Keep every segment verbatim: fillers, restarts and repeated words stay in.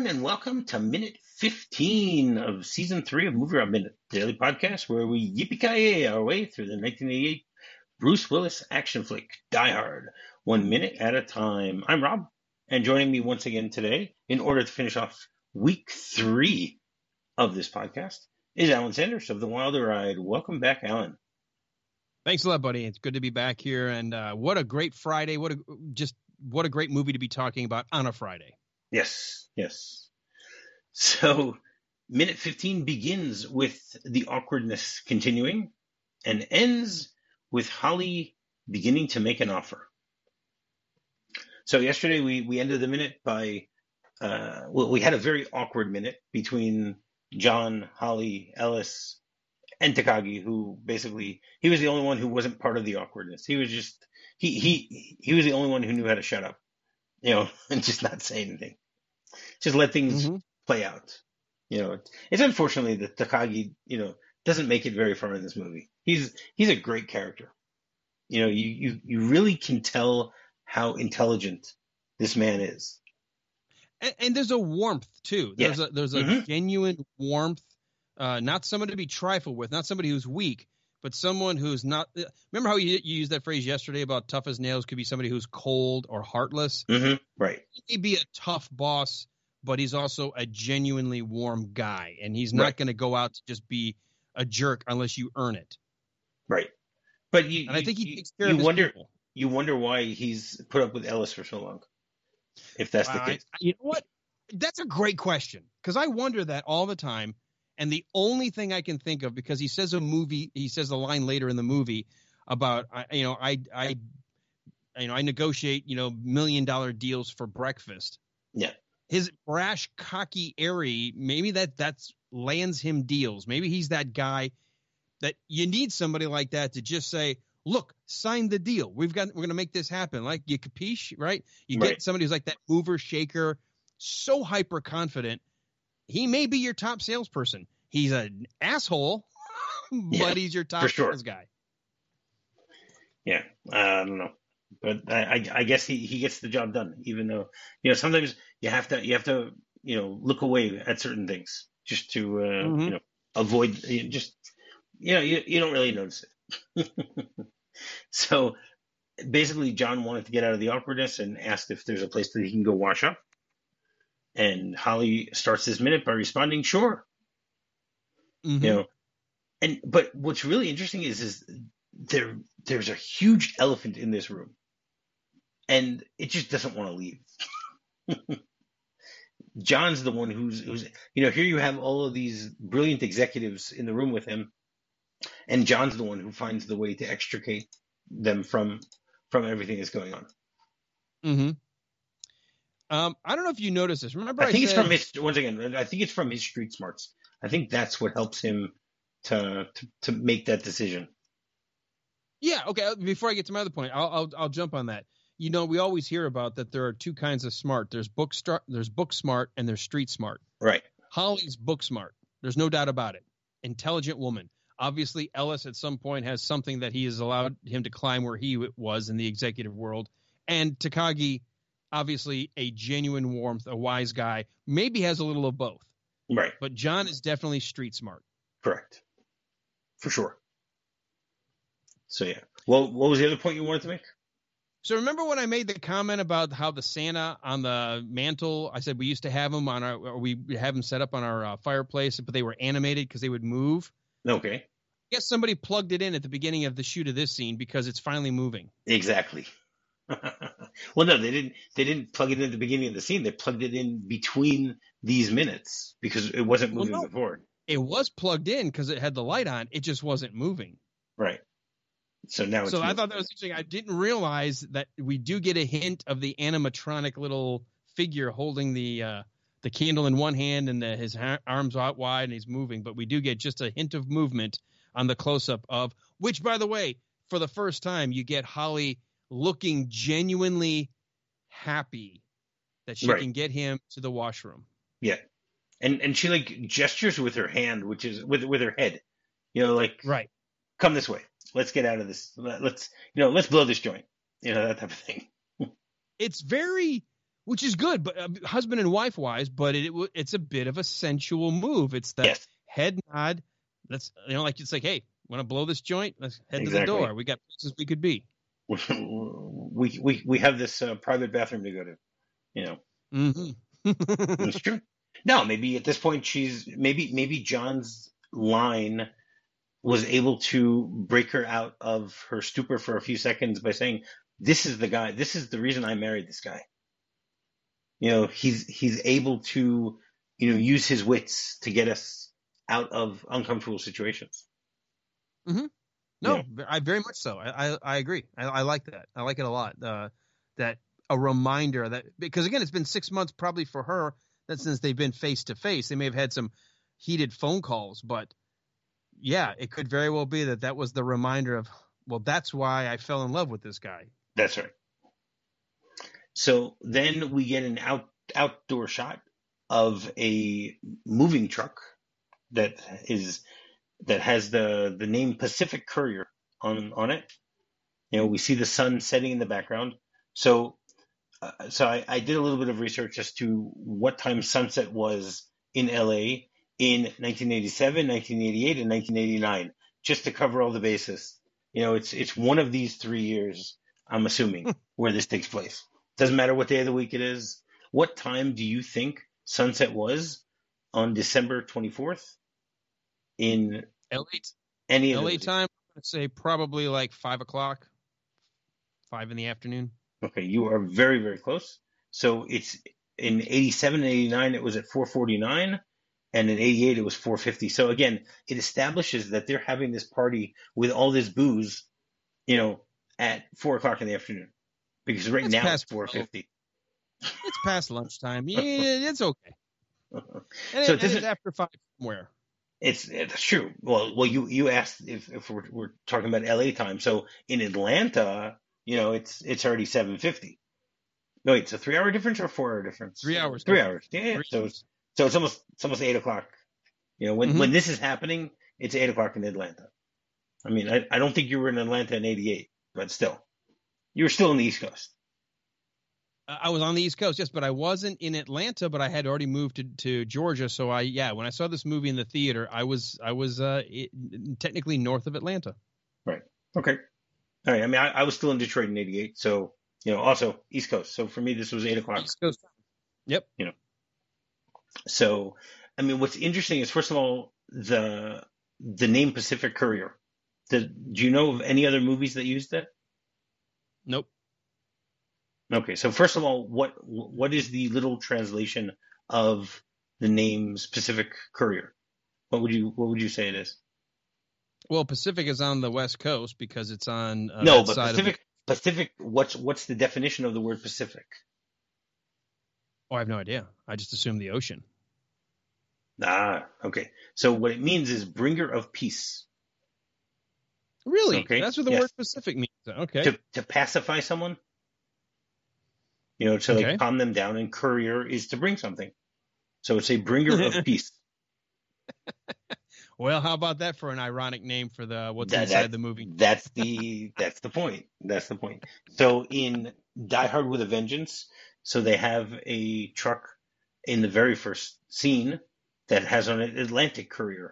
and welcome to minute fifteen of season three of Movie Rob Minute, daily podcast where we yippee-ki-yay our way through the nineteen eighty-eight Bruce Willis action flick, Die Hard, one minute at a time. I'm Rob, and joining me once again today, in order to finish off week three of this podcast, is Alan Sanders of The Wilder Ride. Welcome back, Alan. Thanks a lot, buddy. It's good to be back here, and uh, what a great Friday! What a just what a great movie to be talking about on a Friday. Yes, yes. So, minute fifteen begins with the awkwardness continuing and ends with Holly beginning to make an offer. So yesterday we, we ended the minute by, uh, well, we had a very awkward minute between John, Holly, Ellis, and Takagi, who basically, he was the only one who wasn't part of the awkwardness. He was just, he, he, he was the only one who knew how to shut up, you know, and just not say anything. Just let things mm-hmm. play out. You know, it's unfortunately that Takagi, you know, doesn't make it very far in this movie. He's he's a great character. You know, you you, you really can tell how intelligent this man is. And, and there's a warmth too. There's yeah. a there's a mm-hmm. genuine warmth. Uh, not somebody to be trifled with. Not somebody who's weak, but someone who's not. Remember how you, you used that phrase yesterday about tough as nails could be somebody who's cold or heartless. Mm-hmm. Right. He may be a tough boss, but he's also a genuinely warm guy, and he's not right. going to go out to just be a jerk unless you earn it. Right. But you, and I think he you, takes care you of his wonder, people. You wonder why he's put up with Ellis for so long, if that's the uh, case. I, you know what? That's a great question, because I wonder that all the time, and the only thing I can think of, because he says a movie, he says a line later in the movie about, you know, I, I, you know, I negotiate, you know, million dollar deals for breakfast. Yeah. His brash, cocky, airy, maybe that that's lands him deals. Maybe he's that guy that you need somebody like that to just say, look, sign the deal. We've got, we're going to make this happen. Like, you capiche, right? You right. get somebody who's like that mover shaker, so hyper confident. He may be your top salesperson. He's an asshole, but yeah, he's your top sure. sales guy. Yeah. I don't know. But I, I guess he, he gets the job done, even though, you know, sometimes you have to, you have to, you know, look away at certain things just to, uh, mm-hmm. you know, avoid, just, you know, you, you don't really notice it. So basically John wanted to get out of the awkwardness and asked if there's a place that he can go wash up. And Holly starts this minute by responding, sure. Mm-hmm. You know, and, but what's really interesting is, is there, there's a huge elephant in this room. And it just doesn't want to leave. John's the one who's, who's, you know, here you have all of these brilliant executives in the room with him, and John's the one who finds the way to extricate them from, from everything that's going on. Mm-hmm. Um, I don't know if you noticed this. Remember, I, I think said, it's from his, once again, I think it's from his street smarts. I think that's what helps him to, to, to make that decision. Yeah. Okay. Before I get to my other point, I'll, I'll, I'll jump on that. You know, we always hear about that there are two kinds of smart. There's book start, there's book smart, and there's street smart. Right. Holly's book smart. There's no doubt about it. Intelligent woman. Obviously, Ellis at some point has something that he has allowed him to climb where he was in the executive world. And Takagi, obviously a genuine warmth, a wise guy, maybe has a little of both. Right. But John is definitely street smart. Correct. For sure. So, yeah. Well, what was the other point you wanted to make? So remember when I made the comment about how the Santa on the mantle, I said we used to have them on our, or we have them set up on our uh, fireplace, but they were animated because they would move. Okay. I guess somebody plugged it in at the beginning of the shoot of this scene because it's finally moving. Exactly. Well, no, they didn't. They didn't plug it in at the beginning of the scene. They plugged it in between these minutes because it wasn't moving well, no, before. It was plugged in because it had the light on. It just wasn't moving. Right. So now it's so moving. I thought that was interesting. I didn't realize that we do get a hint of the animatronic little figure holding the uh, the candle in one hand and the, his ha- arms out wide and he's moving. But we do get just a hint of movement on the close up of which, by the way, for the first time, you get Holly looking genuinely happy that she right. can get him to the washroom. Yeah. And and she like gestures with her hand, which is with with her head, you know, like, right. Come this way. Let's get out of this. Let's, you know, let's blow this joint, you know, that type of thing. It's very, which is good, but uh, husband and wife wise, but it, it it's a bit of a sensual move. It's that Yes, head nod. Let's, you know, like it's like, hey, want to blow this joint? Let's head exactly. to the door. We got places we could be. we we we have this uh, private bathroom to go to. You know, Mm-hmm. it's true. No, maybe at this point she's maybe maybe John's line was able to break her out of her stupor for a few seconds by saying, "This is the guy. This is the reason I married this guy." You know, he's he's able to, you know, use his wits to get us out of uncomfortable situations. Mm-hmm. No, Yeah. I very much so. I I, I agree. I, I like that. I like it a lot. Uh, that a reminder that, because again, it's been six months probably for her that since they've been face to face. They may have had some heated phone calls, but yeah, it could very well be that that was the reminder of, well, that's why I fell in love with this guy. That's right. So then we get an out outdoor shot of a moving truck that is that has the the name Pacific Courier on on it. You know, we see the sun setting in the background. So uh, so I, I did a little bit of research as to what time sunset was in L A in nineteen eighty-seven, nineteen eighty-eight, and nineteen eighty-nine, just to cover all the bases. You know, it's it's one of these three years, I'm assuming, where this takes place. Doesn't matter what day of the week it is. What time do you think sunset was on December twenty-fourth in L A any of L A those? time, I'd say probably like five o'clock, five in the afternoon. Okay, you are very, very close. So it's in eighty-seven and eighty-nine, it was at four forty-nine, and in eighty-eight, it was four fifty. So again, it establishes that they're having this party with all this booze, you know, at four o'clock in the afternoon, because right It's now past it's four fifty. It's past lunchtime. Yeah, it's okay. And, So it, it and doesn't. it's after five somewhere. It's it's true. Well, well, you you asked if if we're, we're talking about L A time. So in Atlanta, you know, it's it's already seven fifty. No, wait, it's a three hour difference or four hour difference? Three hours. Three difference. hours. Yeah, yeah. Three So hours. so it's almost it's almost eight o'clock. You know, when Mhm. when this is happening, it's eight o'clock in Atlanta. I mean, I, I don't think you were in Atlanta in eighty-eight, but still, you were still on the East Coast. I was on the East Coast, yes, but I wasn't in Atlanta. But I had already moved to, to Georgia, so I yeah. When I saw this movie in the theater, I was I was uh, it, technically north of Atlanta. Right. Okay. All right. I mean, I, I was still in Detroit in eighty-eight, so you know, also East Coast. So for me, this was eight o'clock. East Coast. Yep. You know. So, I mean, what's interesting is, first of all, the the name Pacific Courier. The, do you know of any other movies that used that? Nope. Okay, so first of all, what what is the literal translation of the names Pacific Courier? What would you what would you say it is? Well, Pacific is on the West Coast because it's on uh, No, that but side Pacific of the. Pacific. What's what's the definition of the word Pacific? Oh, I have no idea. I just assumed the ocean. Ah, okay. So what it means is bringer of peace. Really? Okay. That's what the Yes. word Pacific means. Okay. To to pacify someone. You know, to like Okay. calm them down, and courier is to bring something. So it's a bringer of peace. Well, how about that for an ironic name for the what's That, inside that the movie? that's the that's the point. That's the point. So in Die Hard with a Vengeance, so they have a truck in the very first scene that has on it Atlantic Courier.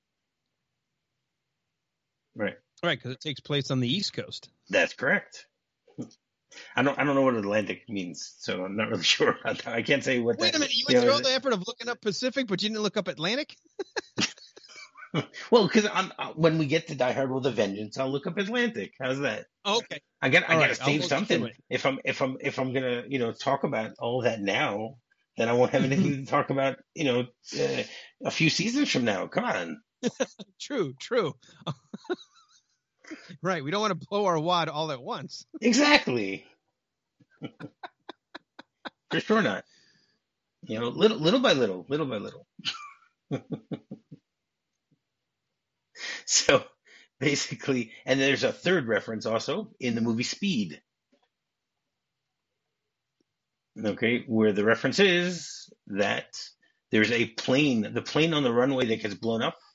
Right. Right, because it takes place on the East Coast. That's correct. I don't I don't know what Atlantic means, so I'm not really sure about that. I can't say what Wait that, a minute, you you went know, through all the effort of looking up Pacific, but you didn't look up Atlantic? well, because when we get to Die Hard with a Vengeance, I'll look up Atlantic. How's that? Okay. I got I All got to right, I'll save look something. through it. If I'm if I'm if I'm gonna you know talk about all that now, then I won't have anything to talk about. You know, uh, a few seasons from now. Come on. True, true. Right, we don't want to blow our wad all at once. Exactly. For sure not. You know, little little by little, little by little. So basically, and there's a third reference also in the movie Speed. Okay, where the reference is that there's a plane, the plane on the runway that gets blown up.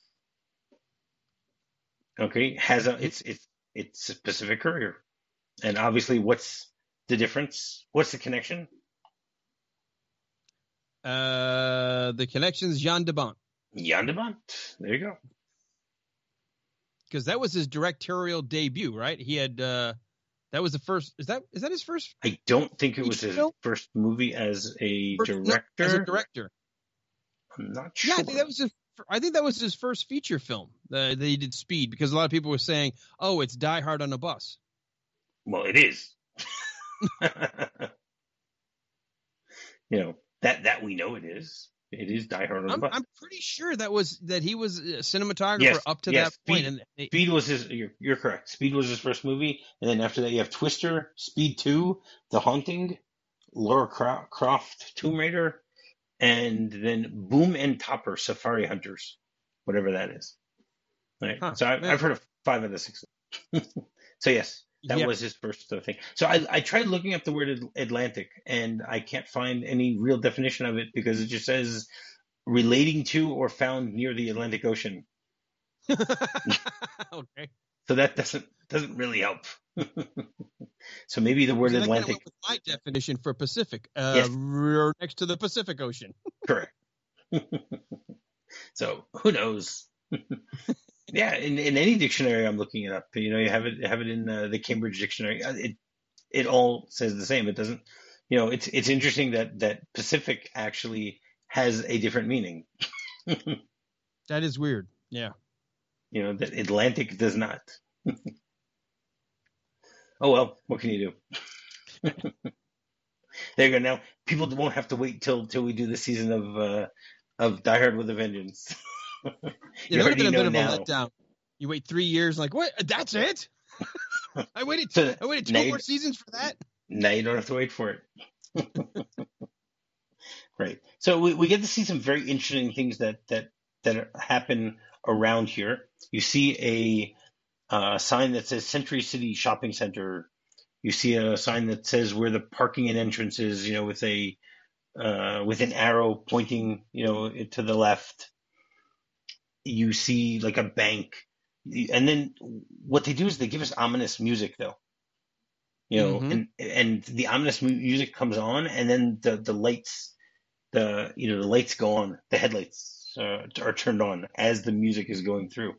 Okay, has a it's it's it's a Pacific Courier, and obviously, what's the difference? What's the connection? Uh, the Connections, Jan de Bont. Jan de Bont. There you go. Because that was his directorial debut, right? He had uh, that was the first. Is that is that his first? I don't think it was his film? first movie as a First, director. As a director. I'm not sure. Yeah, I think that was his. I think that was his first feature film uh, that he did. Speed, because a lot of people were saying, "Oh, it's Die Hard on a bus." Well, it is. You know that that we know it is. It is Die Hard on a I'm, bus. I'm pretty sure that was that he was a cinematographer Yes, up to yes. that Speed, point. And they, Speed was his. You're, you're correct. Speed was his first movie, and then after that, you have Twister, Speed Two, The Haunting, Laura Cro- Croft, Tomb Raider, and then Boom and Topper, Safari Hunters, whatever that is. Right. Huh, so I, I've heard of five of the six. So yes, that yeah. was his first uh, thing. So I, I tried looking up the word Atlantic, and I can't find any real definition of it because it just says relating to or found near the Atlantic Ocean. Okay. So that doesn't doesn't really help. So maybe the word so Atlantic. That kind of my definition for Pacific, uh, Yes. r- next to the Pacific Ocean. Correct. So who knows? Yeah, in, in any dictionary I'm looking it up. You know, you have it have it in uh, the Cambridge Dictionary. It it all says the same. It doesn't. You know, it's it's interesting that that Pacific actually has a different meaning. That is weird. Yeah. You know, that Atlantic does not. Oh well, what can you do? There you go. Now people won't have to wait till till we do the season of uh, of Die Hard with a Vengeance. Yeah, You that would have been a bit of now. a letdown. You wait three years, like what? That's it? I waited. So I waited now two you- more seasons for that. Now you don't have to wait for it. Right. So we, we get to see some very interesting things that that that happen around here. You see a uh, sign that says Century City Shopping Center. You see a sign that says where the parking and entrance is, you know, with a uh, with an arrow pointing, you know, to the left. You see like a bank, and then what they do is they give us ominous music, though. You know, Mhm. and and the ominous mu- music comes on, and then the the lights, the you know the lights go on, the headlights uh, are turned on as the music is going through.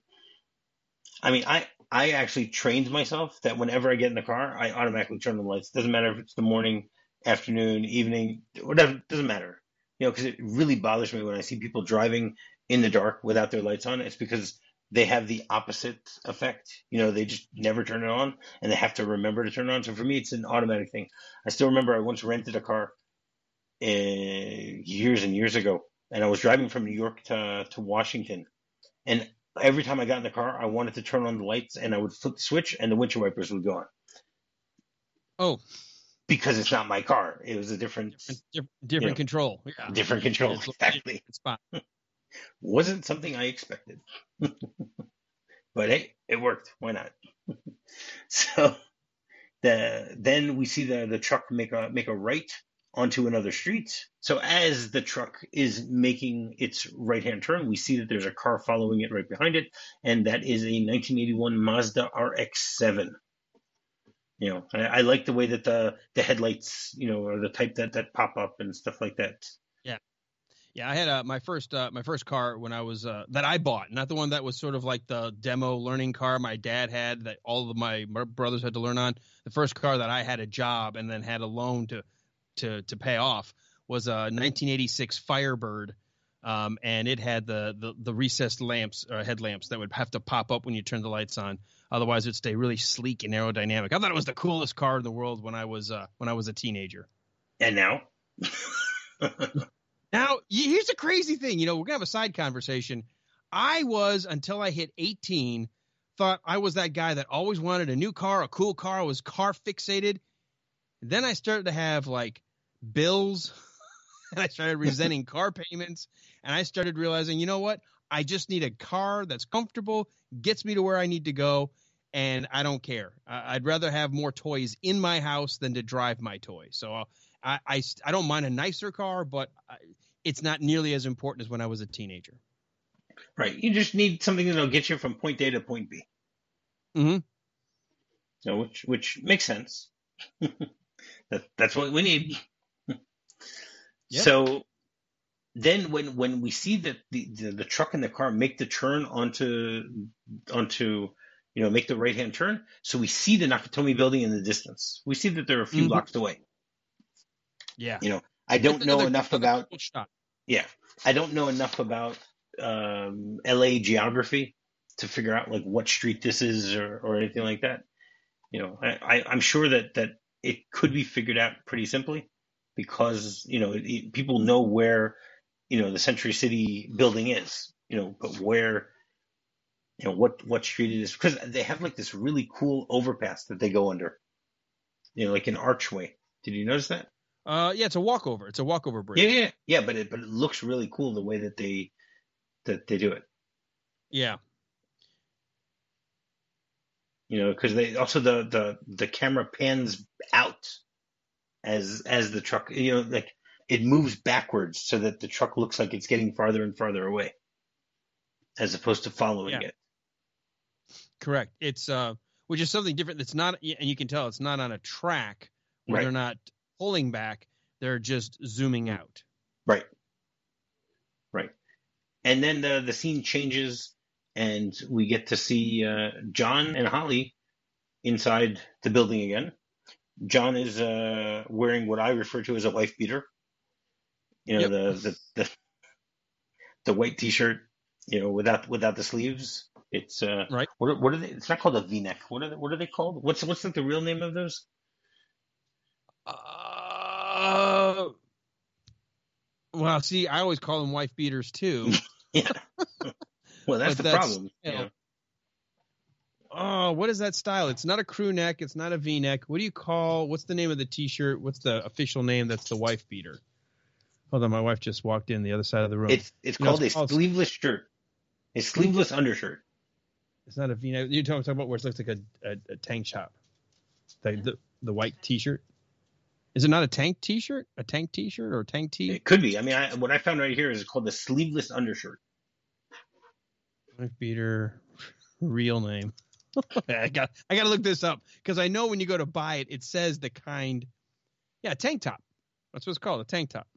I mean, I I actually trained myself that whenever I get in the car, I automatically turn the lights. Doesn't matter if it's the morning, afternoon, evening, whatever. Doesn't matter. You know, because it really bothers me when I see people driving in the dark without their lights on. It's because they have the opposite effect. You know, they just never turn it on, and they have to remember to turn it on. So for me, it's an automatic thing. I still remember I once rented a car uh, years and years ago, and I was driving from New York to to Washington, and every time I got in the car, I wanted to turn on the lights, and I would flip the switch, and the windshield wipers would go on. Oh, Because it's not my car. It was a different, different, different you know, control. Yeah. different control. It's a Exactly. different spot. Wasn't something I expected. But hey, it worked. Why not? So the then we see the the truck make a make a right onto another street. So as the truck is making its right hand turn, we see that there's a car following it right behind it, and that is a nineteen eighty-one Mazda R X seven. You know, I, I like the way that the the headlights, you know, are the type that that pop up and stuff like that. Yeah. Yeah, I had uh, my first uh, my first car when I was uh, that I bought, not the one that was sort of like the demo learning car my dad had that all of my brothers had to learn on. The first car that I had a job and then had a loan to to to pay off was a nineteen eighty-six Firebird, um, and it had the, the the recessed lamps or headlamps that would have to pop up when you turn the lights on. Otherwise, it'd stay really sleek and aerodynamic. I thought it was the coolest car in the world when I was uh, when I was a teenager. And now. Now, here's the crazy thing. You know, we're going to have a side conversation. I was, until I hit eighteen, thought I was that guy that always wanted a new car, a cool car. I was car fixated. Then I started to have, like, bills, and I started resenting car payments, and I started realizing, you know what? I just need a car that's comfortable, gets me to where I need to go, and I don't care. I'd rather have more toys in my house than to drive my toys. So uh, I, I, I don't mind a nicer car, but I, it's not nearly as important as when I was a teenager. Right. You just need something that'll get you from point A to point B. Mm-hmm. So which which makes sense. that that's what we need. Yep. So then when when we see that the, the the truck and the car make the turn onto onto you know make the right hand turn, so we see the Nakatomi building in the distance. We see that they're a few Mhm. blocks away. Yeah. You know, I don't It's know another, enough another about cool shot. yeah, I don't know enough about um, L A geography to figure out like what street this is or, or anything like that. You know, I, I, I'm sure that that it could be figured out pretty simply because you know it, it- people know where you know the Century City building is. You know, but where you know what what street it is because they have like this really cool overpass that they go under. You know, like an archway. Did you notice that? Uh, yeah, it's a walkover. It's a walkover Yeah, bridge. yeah, yeah. But it but it looks really cool the way that they that they do it. Yeah. You know, because they also the the the camera pans out as as the truck. You know, like it moves backwards so that the truck looks like it's getting farther and farther away, as opposed to following Yeah. it. Correct. It's uh, which is something different. That's not, and you can tell it's not on a track where Right. they're not pulling back. They're just zooming out. Right. Right. And then the the scene changes, and we get to see uh, John and Holly inside the building again. John is uh, wearing what I refer to as a wife beater. You know, Yep. the, the the the white T-shirt. You know, without without the sleeves. It's uh, Right. what are, what are they? It's not called a V-neck. What are they, what are they called? What's what's like the real name of those? Uh, well, see, I always call them wife beaters too. Yeah. Well, that's But the that's, problem. you You know, know? Oh, what is that style? It's not a crew neck. It's not a V-neck. What do you call? What's the name of the T-shirt? What's the official name? That's the wife beater. Hold on, my wife just walked in the other side of the room. It's it's You know, called it's a called- sleeveless shirt, a sleeveless undershirt. It's not a V-neck. You're talking about where it looks like a, a, a tank top. The, the the white T-shirt. Is it not a tank T-shirt? A tank T-shirt or a tank tee? It could be. I mean, I, what I found right here is called the sleeveless undershirt. Wife beater, real name. I got I got to look this up because I know when you go to buy it, it says the kind. Yeah, tank top. That's what it's called, a tank top.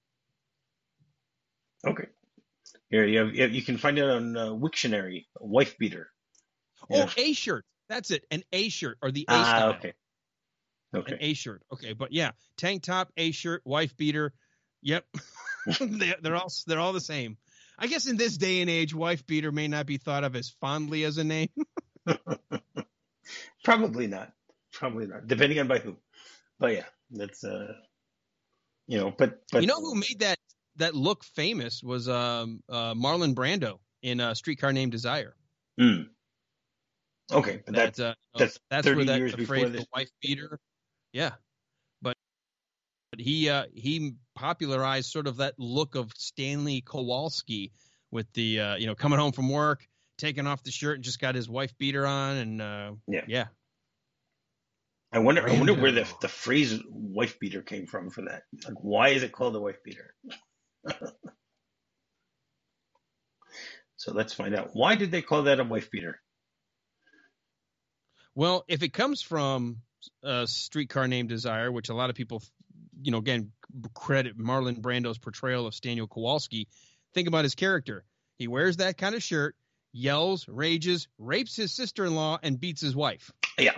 Okay. Here you have, you, have, you can find it on uh, Wiktionary. Wife beater. Yeah. Oh, A shirt. That's it. An A shirt or the A Ah, style. okay. An Okay. A shirt. Okay, but yeah, tank top, A shirt, wife beater. Yep, they, they're all they're all the same. I guess in this day and age, wife beater may not be thought of as fondly as a name. Probably not. Probably not. Depending on by who. But yeah, that's uh, you know, but but You know who made that that look famous was um uh, Marlon Brando in uh, Streetcar Named Desire. mm, okay, but That that's uh, that's that's thirty where that years the before phrase this. the wife beater. Yeah, but but he uh, he popularized sort of that look of Stanley Kowalski with the uh, you know coming home from work, taking off the shirt and just got his wife beater on and uh, Yeah. yeah. I wonder. I wonder where the Brando. the phrase "wife beater" came from for that. Like, why is it called a wife beater? So let's find out. Why did they call that a wife beater? Well, if it comes from a Streetcar Named Desire, which a lot of people, you know, again, credit Marlon Brando's portrayal of Stanley Kowalski, think about his character. He wears that kind of shirt, yells, rages, rapes his sister-in-law, and beats his wife. Yeah.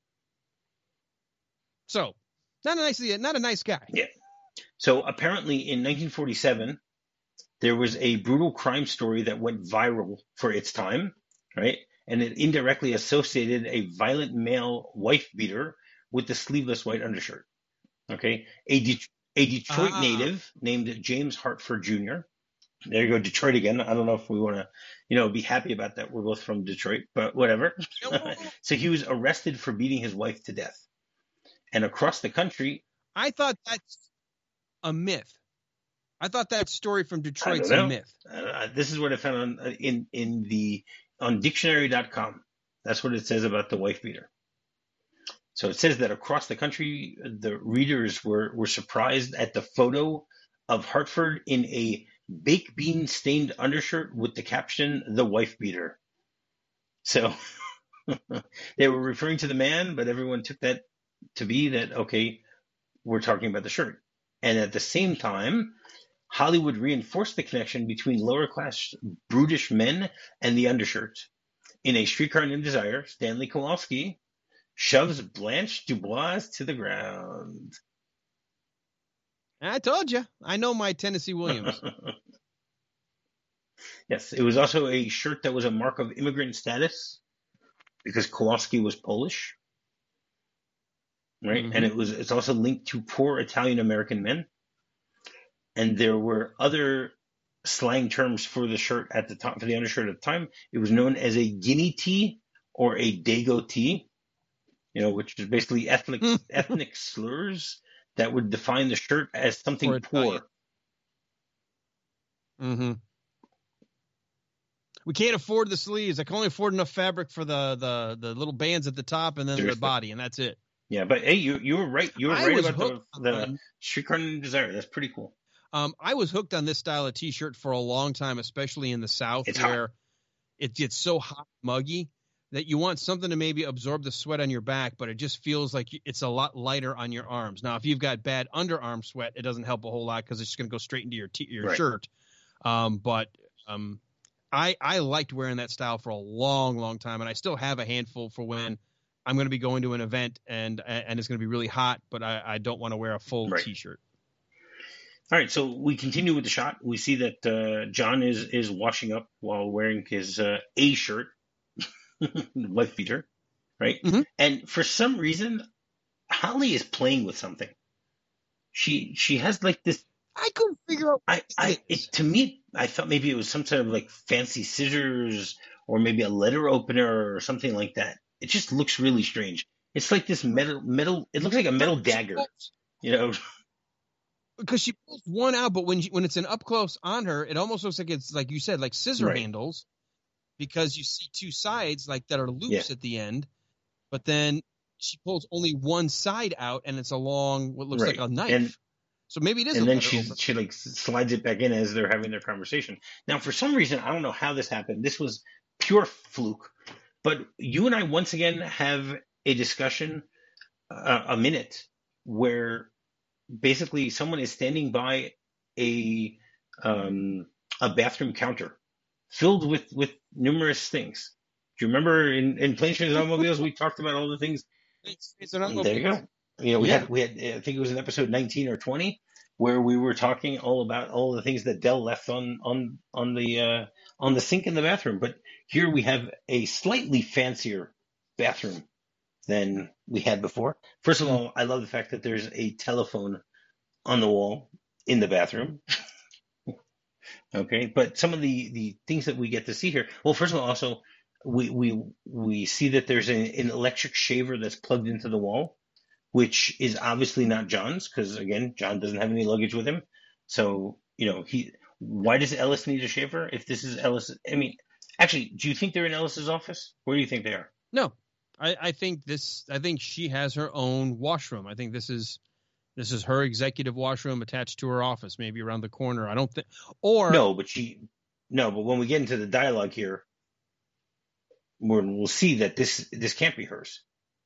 So, not a nice, not a nice guy. Yeah. So apparently, in nineteen forty-seven, there was a brutal crime story that went viral for its time, right? And it indirectly associated a violent male wife beater with the sleeveless white undershirt. Okay, a, De- a Detroit Ah. native named James Hartford Junior There you go, Detroit again. I don't know if we want to, you know, be happy about that. We're both from Detroit, but whatever. So he was arrested for beating his wife to death. And across the country, I thought that's a myth. I thought that story from I Detroit's don't a know. myth. Uh, this is what I found on in in the on dictionary dot com. That's what it says about the wife beater. So it says that across the country, the readers were were surprised at the photo of Hartford in a baked bean stained undershirt with the caption "the wife beater." So they were referring to the man, but everyone took that to be that okay, we're talking about the shirt. And at the same time, Hollywood reinforced the connection between lower-class brutish men and the undershirt. In A Streetcar Named Desire, Stanley Kowalski shoves Blanche Dubois to the ground. I told you. I know my Tennessee Williams. Yes, it was also a shirt that was a mark of immigrant status because Kowalski was Polish, right? Mm-hmm. And it was it's also linked to poor Italian American men. And there were other slang terms for the shirt at the time, for the undershirt at the time. It was known as a guinea tee or a dago tee, you know, which is basically ethnic ethnic slurs that would define the shirt as something poor. Mm-hmm. We can't afford the sleeves. I can only afford enough fabric for the the, the little bands at the top and then Seriously. the body, and that's it. Yeah, but hey, you you were right. You were I right about the, the Streetcar Named Desire. That's pretty cool. Um, I was hooked on this style of T-shirt for a long time, especially in the South, it's where hot. it gets so hot, muggy, that you want something to maybe absorb the sweat on your back, but it just feels like it's a lot lighter on your arms. Now, if you've got bad underarm sweat, it doesn't help a whole lot because it's just going to go straight into your t- your right. shirt. Um, but um, I I liked wearing that style for a long, long time, and I still have a handful for when I'm going to be going to an event and and it's going to be really hot, but I, I don't want to wear a full right. T-shirt. All right, so we continue with the shot. We see that uh, John is is washing up while wearing his uh, A shirt, wife beater, right? Mm-hmm. And for some reason, Holly is playing with something. She she has like this. I couldn't figure out. I I it, to me, I thought maybe it was some sort of like fancy scissors or maybe a letter opener or something like that. It just looks really strange. It's like this metal metal. It looks like a metal dagger, you know. Because she pulls one out, but when she, when it's an up close on her, it almost looks like it's like you said, like scissor right. handles, because you see two sides like that are loose yeah. at the end, but then she pulls only one side out, and it's along what looks right. like a knife. And, so maybe it is. And a then she open. she like slides it back in as they're having their conversation. Now, for some reason, I don't know how this happened. This was pure fluke, but you and I once again have a discussion, uh, a minute where. Basically, someone is standing by a um, a bathroom counter filled with, with numerous things. Do you remember in, in Planes, Trains, and Automobiles we talked about all the things? It's, it's an there you go. You know, we yeah. had we had I think it was in episode nineteen or twenty where we were talking all about all the things that Del left on on on the uh, on the sink in the bathroom. But here we have a slightly fancier bathroom than we had before. First of all, I love the fact that there's a telephone on the wall in the bathroom. Okay, but some of the, the things that we get to see here. Well, first of all, also we we we see that there's a, an electric shaver that's plugged into the wall, which is obviously not John's because again, John doesn't have any luggage with him. So you know he. Why does Ellis need a shaver if this is Ellis? I mean, actually, do you think they're in Ellis's office? Where do you think they are? No. I, I think this. I think she has her own washroom. I think this is this is her executive washroom attached to her office, maybe around the corner. I don't think. Or no, but she. No, but when we get into the dialogue here, we're, we'll see that this this can't be hers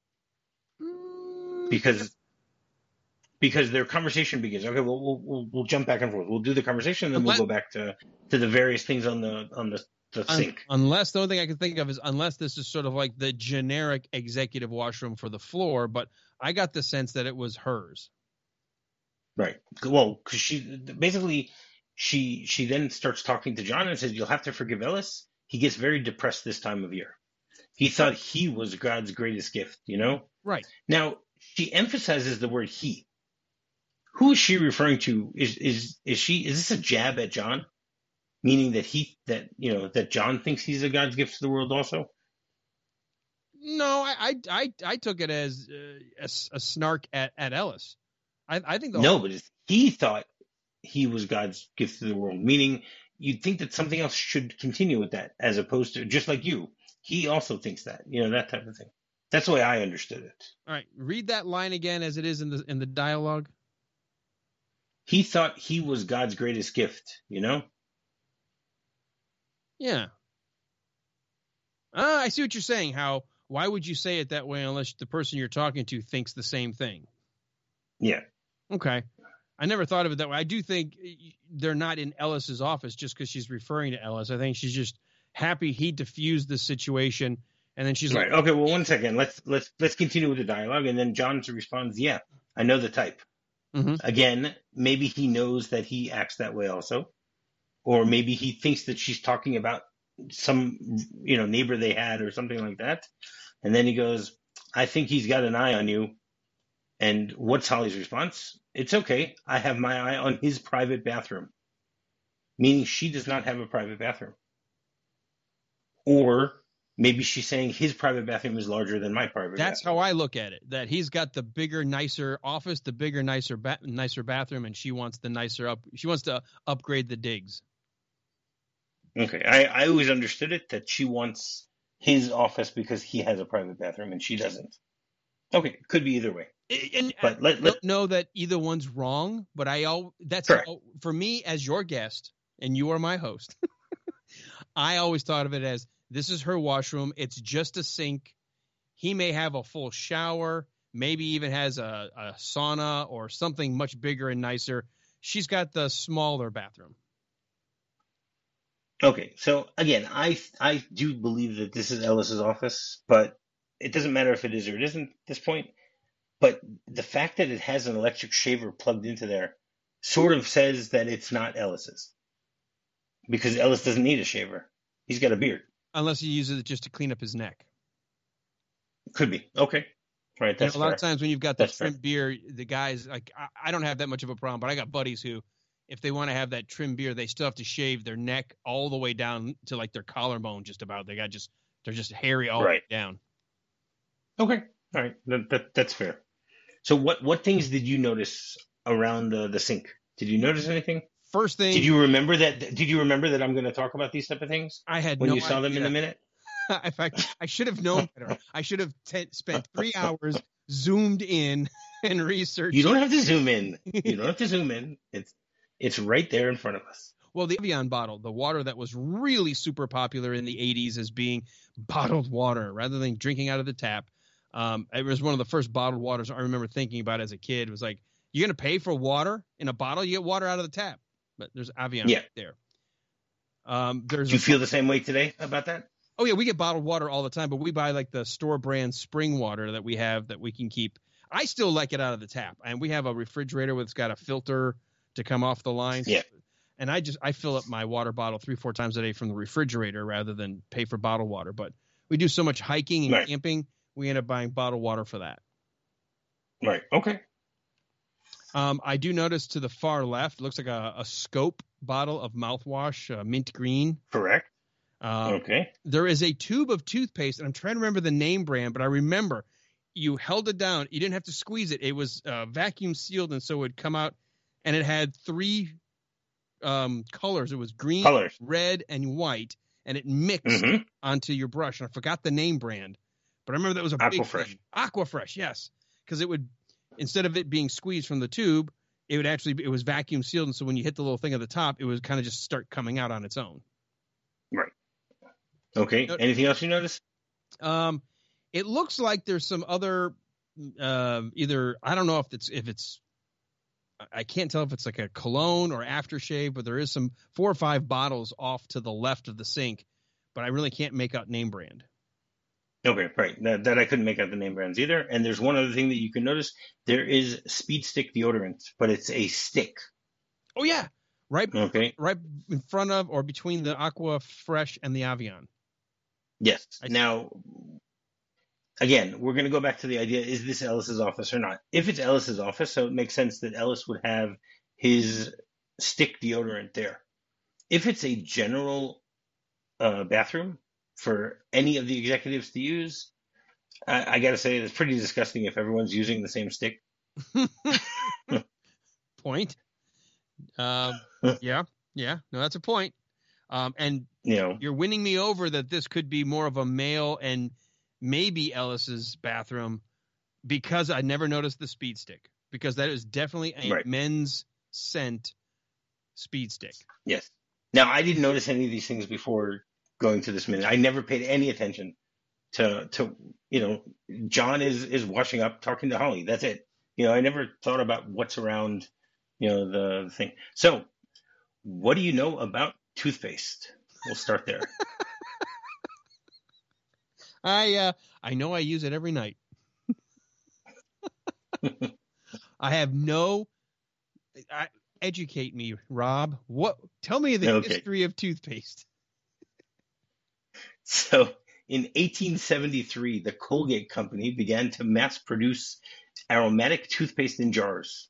because because their conversation begins. Okay, we'll we'll we'll, we'll jump back and forth. We'll do the conversation, and then we'll go back to to the various things on the on the. The sink. Unless the only thing I can think of is unless this is sort of like the generic executive washroom for the floor, but I got the sense that it was hers. Right. Well, because she basically she she then starts talking to John and says, "You'll have to forgive Ellis. He gets very depressed this time of year. He thought he was God's greatest gift, you know." Right. Now she emphasizes the word "he." Who is she referring to? Is is is she? Is this a jab at John? Meaning that he, that, you know, that John thinks he's a God's gift to the world also? No, I I, I, I took it as uh, a, a snark at, at Ellis. I, I think the No, whole... but he thought he was God's gift to the world, meaning you'd think that something else should continue with that, as opposed to, just like you, he also thinks that, you know, that type of thing. That's the way I understood it. All right, read that line again as it is in the in the dialogue. He thought he was God's greatest gift, you know? Yeah. Uh, I see what you're saying. How, why would you say it that way unless the person you're talking to thinks the same thing? Yeah. Okay. I never thought of it that way. I do think they're not in Ellis's office just because she's referring to Ellis. I think she's just happy he diffused the situation, and then she's right. like, Okay, well, one second. Let's let's let's continue with the dialogue, and then John responds, "Yeah, I know the type." mm-hmm. Again, maybe he knows that he acts that way also, or maybe he thinks that she's talking about some you know neighbor they had or something like that, and then he goes, "I think he's got an eye on you." And what's Holly's response? It's okay. I have my eye on his private bathroom, meaning she does not have a private bathroom. Or maybe she's saying his private bathroom is larger than my private That's bathroom. how I look at it, that he's got the bigger, nicer office, the bigger, nicer ba- nicer bathroom, and she wants the nicer up. She wants to upgrade the digs. Okay. I, I always understood it that she wants his office because he has a private bathroom and she doesn't. Okay. Could be either way. And But I let, let, don't know that either one's wrong, but I all that's Correct. how, for me as your guest, and you are my host. I always thought of it as this is her washroom. It's just a sink. He may have a full shower, maybe even has a, a sauna or something much bigger and nicer. She's got the smaller bathroom. Okay. So again, I, I do believe that this is Ellis's office, but it doesn't matter if it is or it isn't at this point. But the fact that it has an electric shaver plugged into there sort of says that it's not Ellis's. Because Ellis doesn't need a shaver. He's got a beard. Unless he uses it just to clean up his neck. Could be. Okay. Right. That's You know, a lot fair. of times when you've got that That's fair. trim beard, the guys, like, I, I don't have that much of a problem, but I got buddies who, if they want to have that trim beard, they still have to shave their neck all the way down to like their collarbone just about. They got just, they're just hairy all Right. the way down. Okay. All right. That, that, that's fair. So what, what things did you notice around the, the sink? Did you notice anything? First thing. Did you remember that? Did you remember that I'm going to talk about these type of things I had when no you saw them in idea. a minute? In fact, I should have known better. I should have t- spent three hours zoomed in and researched. You don't have to zoom in. You don't have to zoom in. It's, it's right there in front of us. Well, the Evian bottle, the water that was really super popular in the eighties as being bottled water rather than drinking out of the tap. Um, it was one of the first bottled waters I remember thinking about as a kid. It was like, you're going to pay for water in a bottle? You get water out of the tap. But there's Evian Yeah. right there. Um, there's Do you a, feel the same way today about that? Oh, yeah, we get bottled water all the time, but we buy like the store brand spring water that we have that we can keep. I still like it out of the tap. And we have a refrigerator that's got a filter to come off the line. Yeah. And I just I fill up my water bottle three, four times a day from the refrigerator rather than pay for bottled water. But we do so much hiking and Right. camping, we end up buying bottled water for that. Right. Okay. Um, I do notice to the far left, looks like a, a Scope bottle of mouthwash, uh, mint green. Correct. Um, Okay. There is a tube of toothpaste, and I'm trying to remember the name brand, but I remember you held it down. You didn't have to squeeze it. It was uh, vacuum sealed, and so it would come out, and it had three um, colors. It was green, Colors. red, and white, and it mixed Mhm. onto your brush. And I forgot the name brand, but I remember that was a big Aquafresh. thing. Aquafresh, yes, because it would, instead of it being squeezed from the tube, it would actually it was vacuum sealed, and so when you hit the little thing at the top, it would kind of just start coming out on its own. Right. Okay. No- Anything else you notice? Um, it looks like there's some other, uh, either I don't know if it's if it's, I can't tell if it's like a cologne or aftershave, but there is some four or five bottles off to the left of the sink, but I really can't make out name brand. Okay, right. That, that I couldn't make out the name brands either. And there's one other thing that you can notice. There is Speed Stick deodorant, but it's a stick. Oh yeah, right, Okay. right in front of or between the Aqua Fresh and the Evian. Yes. I see. Now, again, we're going to go back to the idea, is this Ellis's office or not? If it's Ellis's office, so it makes sense that Ellis would have his stick deodorant there. If it's a general uh, bathroom for any of the executives to use, I, I got to say it's pretty disgusting if everyone's using the same stick. Point. Um, yeah, yeah, no, that's a point. Um, and You know, you're winning me over that this could be more of a male and maybe Ellis's bathroom because I never noticed the speed stick because that is definitely a Right. men's scent speed stick. yes. Now, I didn't notice any of these things before going to this minute. I never paid any attention to, to you know, John is, is washing up, talking to Holly. That's it. You know, I never thought about what's around, you know, the thing. So, what do you know about toothpaste? We'll start there. I uh, I know I use it every night. I have no. I, educate me, Rob. What? Tell me the Okay. history of toothpaste. So, in eighteen seventy-three, the Colgate Company began to mass produce aromatic toothpaste in jars.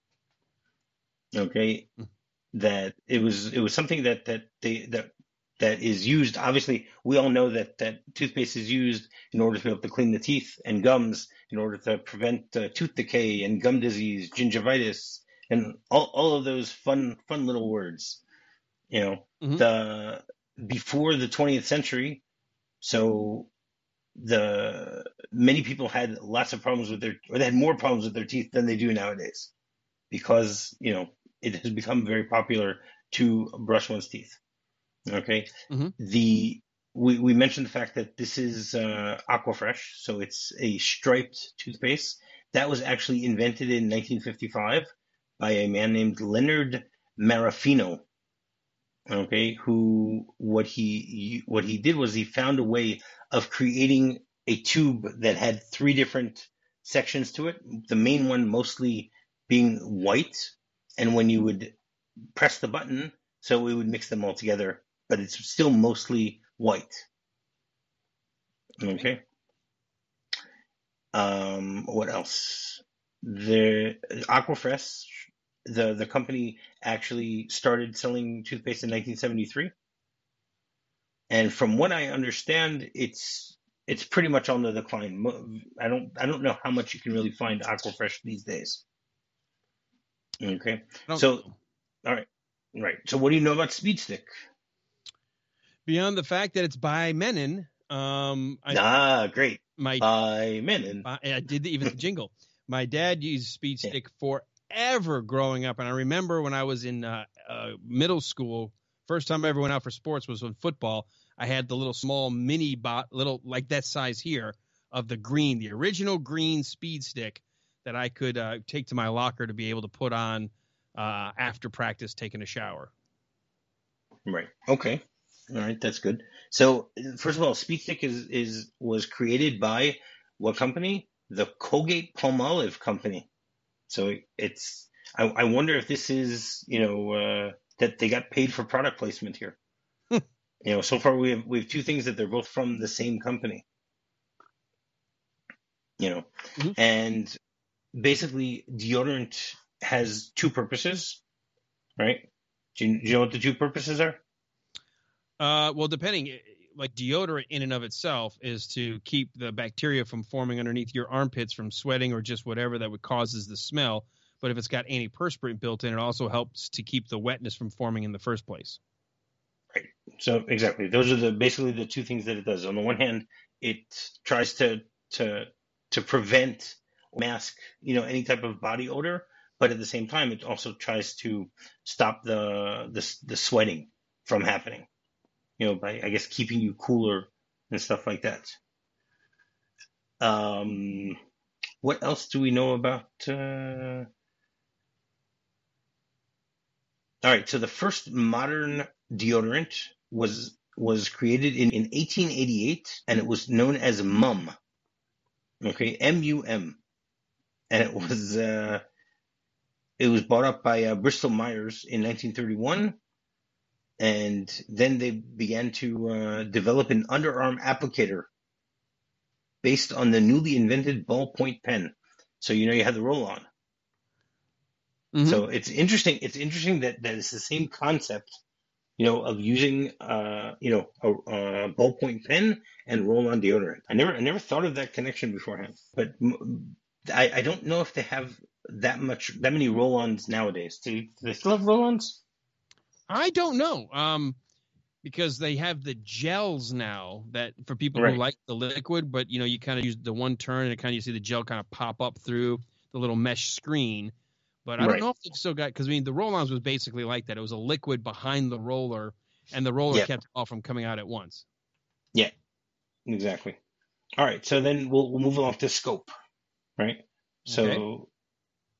Okay, that it was it was something that that they that that is used. Obviously, we all know that that toothpaste is used in order to be able to clean the teeth and gums, in order to prevent uh, tooth decay and gum disease, gingivitis, and all all of those fun fun little words. You know, Mhm. the before the twentieth century, so the many people had lots of problems with their, or they had more problems with their teeth than they do nowadays, because you know it has become very popular to brush one's teeth. Okay, Mhm. the we we mentioned the fact that this is uh, Aquafresh, so it's a striped toothpaste that was actually invented in nineteen fifty-five by a man named Leonard Marafino. Okay, who what he what he did was he found a way of creating a tube that had three different sections to it. The main one mostly being white, and when you would press the button, so it would mix them all together, but it's still mostly white. Okay. Um, what else? The Aquafresh, the the company actually started selling toothpaste in nineteen seventy-three. And from what I understand, it's it's pretty much on the decline. I don't I don't know how much you can really find Aquafresh these days. Okay, so know. all right, right. So what do you know about Speed Stick? Beyond the fact that it's by Menon, um, I, ah, great. my By Menon. I, I did even the jingle. My dad used Speed Yeah. Stick forever growing up, and I remember when I was in uh, uh, middle school, first time I ever went out for sports was in football. I had the little small mini bot, little like that size here of the green, the original green Speed Stick that I could uh, take to my locker to be able to put on uh, after practice, taking a shower. Right. Okay. All right. That's good. So first of all, Speed Stick is is was created by what company? The Colgate Palmolive Company. So it's I, I wonder if this is you know uh, that they got paid for product placement here. You know, so far we have we have two things that they're both from the same company. You know, mm-hmm. and basically deodorant has two purposes, right? Do you, do you know what the two purposes are? Uh, well, depending, like deodorant in and of itself is to keep the bacteria from forming underneath your armpits from sweating or just whatever that would causes the smell. But if it's got antiperspirant built in, it also helps to keep the wetness from forming in the first place. Right. So exactly, those are the basically the two things that it does. On the one hand, it tries to to to prevent, mask, you know, any type of body odor, but at the same time, it also tries to stop the the, the sweating from happening. You know, by I guess keeping you cooler and stuff like that. Um, what else do we know about? Uh... All right, so the first modern deodorant was was created in, in eighteen eighty-eight, and it was known as Mum. Okay, M U M, and it was uh, it was bought up by uh, Bristol Myers in nineteen thirty-one, and then they began to uh, develop an underarm applicator based on the newly invented ballpoint pen. So you know you have the roll-on. Mm-hmm. So it's interesting. It's interesting that, that it's the same concept, you know, of using, uh, you know, a, a ballpoint pen and roll-on deodorant. I never, I never thought of that connection beforehand. But I, I don't know if they have that much, that many roll-ons nowadays. Do, do they still have roll-ons? I don't know. Um, because they have the gels now that for people Right. who like the liquid, but you know, you kind of use the one turn and it kind of you see the gel kind of pop up through the little mesh screen. But I don't Right. know if they've still got, because I mean, the roll-ons was basically like that. It was a liquid behind the roller, and the roller Yeah. kept it all from coming out at once. Yeah, exactly. All right, so then we'll we'll move along to scope, right? So Okay.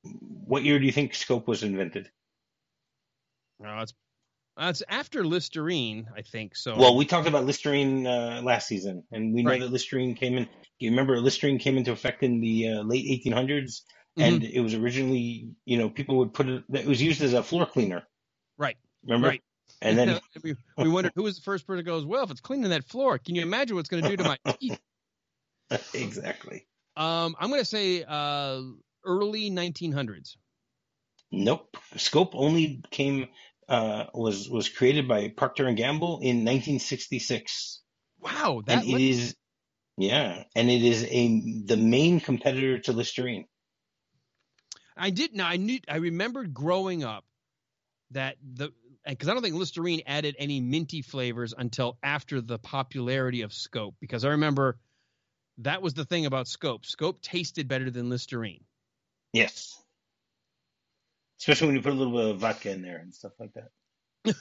what year do you think Scope was invented? No, it's uh, it's after Listerine, I think. So Well, we talked about Listerine uh, last season, and we know right. that Listerine came in. You remember Listerine came into effect in the uh, late eighteen hundreds, Mm-hmm. and it was originally, you know, people would put it. It was used as a floor cleaner. Right. Remember? Right. And then we, we wondered who was the first person that goes, well, if it's cleaning that floor, can you imagine what it's going to do to my teeth? Exactly. Um, I'm going to say uh, early nineteen hundreds. Nope. Scope only came uh, was was created by Procter and Gamble in nineteen sixty-six. Wow, that and it late? is yeah, and it is a the main competitor to Listerine. I did now. I knew. I remembered growing up that the because I don't think Listerine added any minty flavors until after the popularity of Scope. Because I remember that was the thing about Scope. Scope tasted better than Listerine. Yes. Especially when you put a little bit of vodka in there and stuff like that.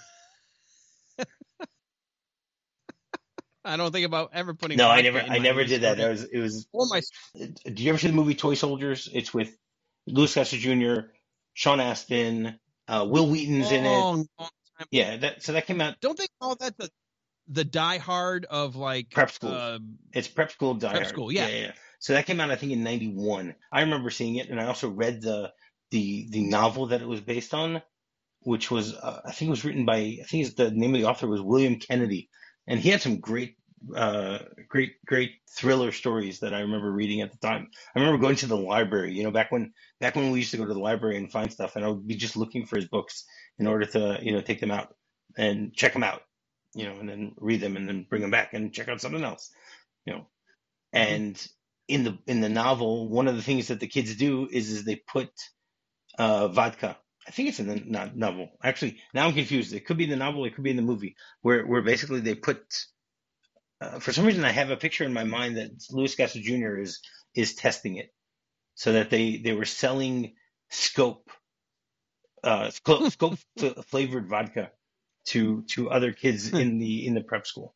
I don't think about ever putting. No, vodka I never, in I my never did that. That Listerine. was, it was. Or my Did you ever see the movie Toy Soldiers? It's with Louis Gossett Junior, Sean Astin, uh, Will Wheaton's in it. long, long time. Yeah, that so that came out. Don't they call that the the Die Hard of like Prep school? Uh, it's Prep School Die Prep Hard. School, yeah. yeah, yeah. So that came out, I think, in ninety-one. I remember seeing it, and I also read the the the novel that it was based on, which was uh, I think it was written by I think it's the name of the author was William Kennedy, and he had some great uh great great thriller stories that I remember reading at the time. I remember going to the library, you know, back when back when we used to go to the library and find stuff, and I would be just looking for his books in order to, you know, take them out and check them out, you know, and then read them and then bring them back and check out something else, you know. And in the in the novel, one of the things that the kids do is is they put uh vodka. I think it's in the no- novel. Actually, now I'm confused. It could be in the novel, it could be in the movie, where where basically they put Uh, for some reason, I have a picture in my mind that Louis Gossett Junior is is testing it, so that they, they were selling Scope uh, Scope flavored vodka to to other kids in the in the prep school.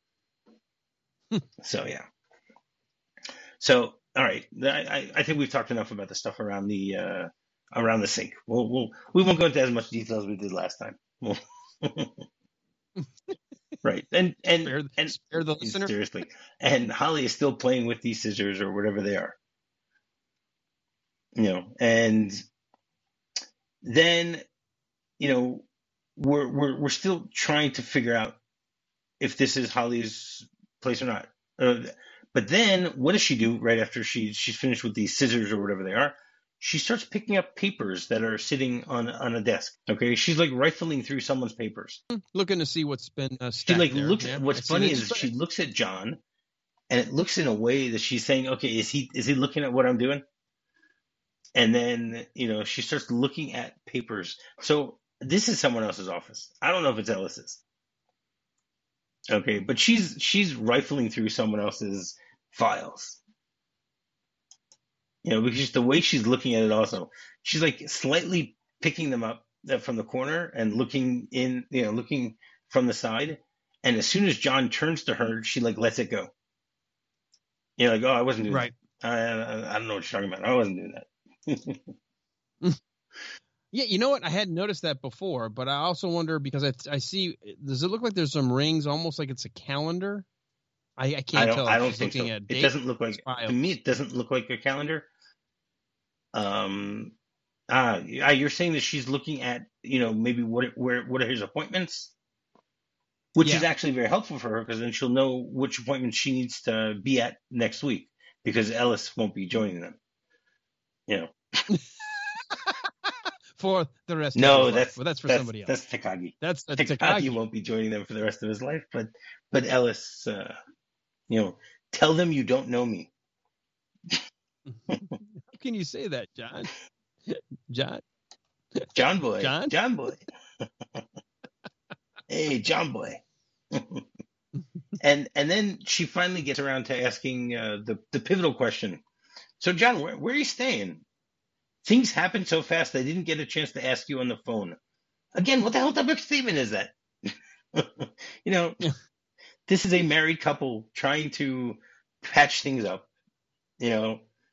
So yeah. So all right, I, I think we've talked enough about the stuff around the uh, around the sink. We'll, we'll we won't go into as much detail as we did last time. We'll Right, and and spare, and spare the listener. Seriously, and Holly is still playing with these scissors or whatever they are, you know. And then, you know, we're we're we're still trying to figure out if this is Holly's place or not. Uh, but then, what does she do right after she she's finished with these scissors or whatever they are? She starts picking up papers that are sitting on on a desk. Okay, she's like rifling through someone's papers, looking to see what's been. Uh, she like there. looks. Yeah, what's funny is she looks at John, and it looks in a way that she's saying, "Okay, is he is he looking at what I'm doing?" And then, you know, she starts looking at papers. So this is someone else's office. I don't know if it's Ellis's. Okay, but she's she's rifling through someone else's files. You know, because the way she's looking at it also, she's like slightly picking them up from the corner and looking in, you know, looking from the side. And as soon as John turns to her, she like lets it go. You're like, oh, I wasn't doing right. that. I, I, I don't know what you're talking about. I wasn't doing that. Yeah, you know what? I hadn't noticed that before, but I also wonder because I I see. Does it look like there's some rings, almost like it's a calendar? I, I can't I don't, tell. I don't think so. It doesn't look like file. To me. It doesn't look like a calendar. Um, ah, you're saying that she's looking at, you know, maybe what where what are his appointments, which yeah. is actually very helpful for her because then she'll know which appointments she needs to be at next week because Ellis won't be joining them. You know. For the rest no, of his that's life. Well, that's for that's, somebody else. That's Takagi. That's a Takagi, Takagi won't be joining them for the rest of his life, but but Ellis, uh, you know, tell them you don't know me. How can you say that, John? John? John boy. John? John boy. Hey, John boy. and and then she finally gets around to asking uh, the the pivotal question. So, John, where, where are you staying? Things happen so fast I didn't get a chance to ask you on the phone. Again, what the hell type of statement is that? You know, this is a married couple trying to patch things up, you know,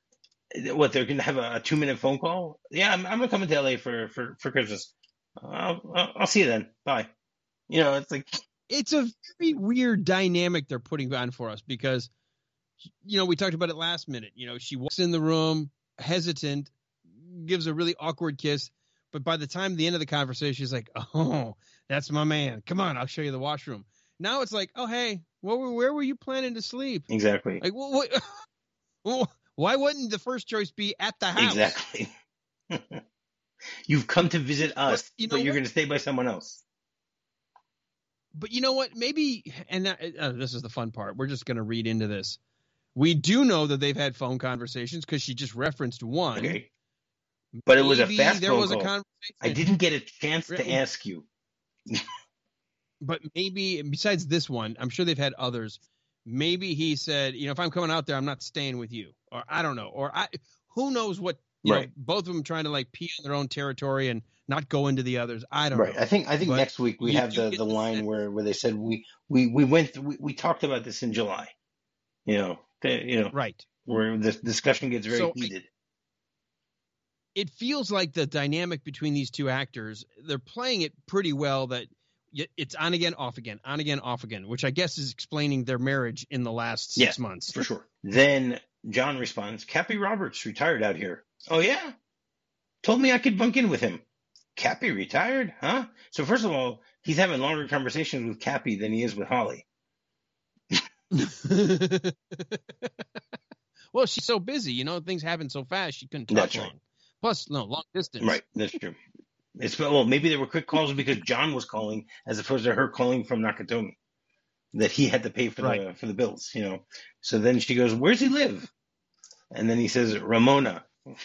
What, they're going to have a, a two minute phone call? Yeah, I'm, I'm going to come into L A for, for, for Christmas. I'll, I'll, I'll see you then. Bye. You know, it's like, It's a very weird dynamic they're putting on for us because, you know, we talked about it last minute. You know, she walks in the room, hesitant, gives a really awkward kiss. But by the time the end of the conversation, she's like, oh, that's my man. Come on, I'll show you the washroom. Now it's like, oh, hey, where were, where were you planning to sleep? exactly. Like, what, what, well, why wouldn't the first choice be at the house? Exactly. You've come to visit us, but, you know but you're what? going to stay by someone else. But you know what? Maybe, and that, uh, this is the fun part. We're just going to read into this. We do know that they've had phone conversations because she just referenced one. Okay. But it was a Maybe fast there phone was call. a conversation. I didn't get a chance to Really? ask you. But maybe, besides this one, I'm sure they've had others. Maybe he said, you know, if I'm coming out there, I'm not staying with you. Or I don't know. Or I, who knows what, you Right. know, both of them trying to like pee in their own territory and not go into the others. I don't Right. know. I think I think But next week we you have do the, get the the line sense- where, where they said we we, we went we, we talked about this in July. You know, the, you know, Right. where the discussion gets very So I- heated. It feels like the dynamic between these two actors, they're playing it pretty well, that y- it's on again, off again, on again, off again, which I guess is explaining their marriage in the last six Yeah, months. For sure. Then John responds, Cappy Roberts retired out here. Oh, yeah? Told me I could bunk in with him. Cappy retired? Huh? So first of all, he's having longer conversations with Cappy than he is with Holly. Well, she's so busy, you know, things happen so fast she couldn't talk That's long. right. Plus, no, long distance. Right, that's true. It's well, maybe there were quick calls because John was calling as opposed to her calling from Nakatomi. That he had to pay for Right. the for the bills, you know. So then she goes, "Where's he live?" And then he says, "Ramona."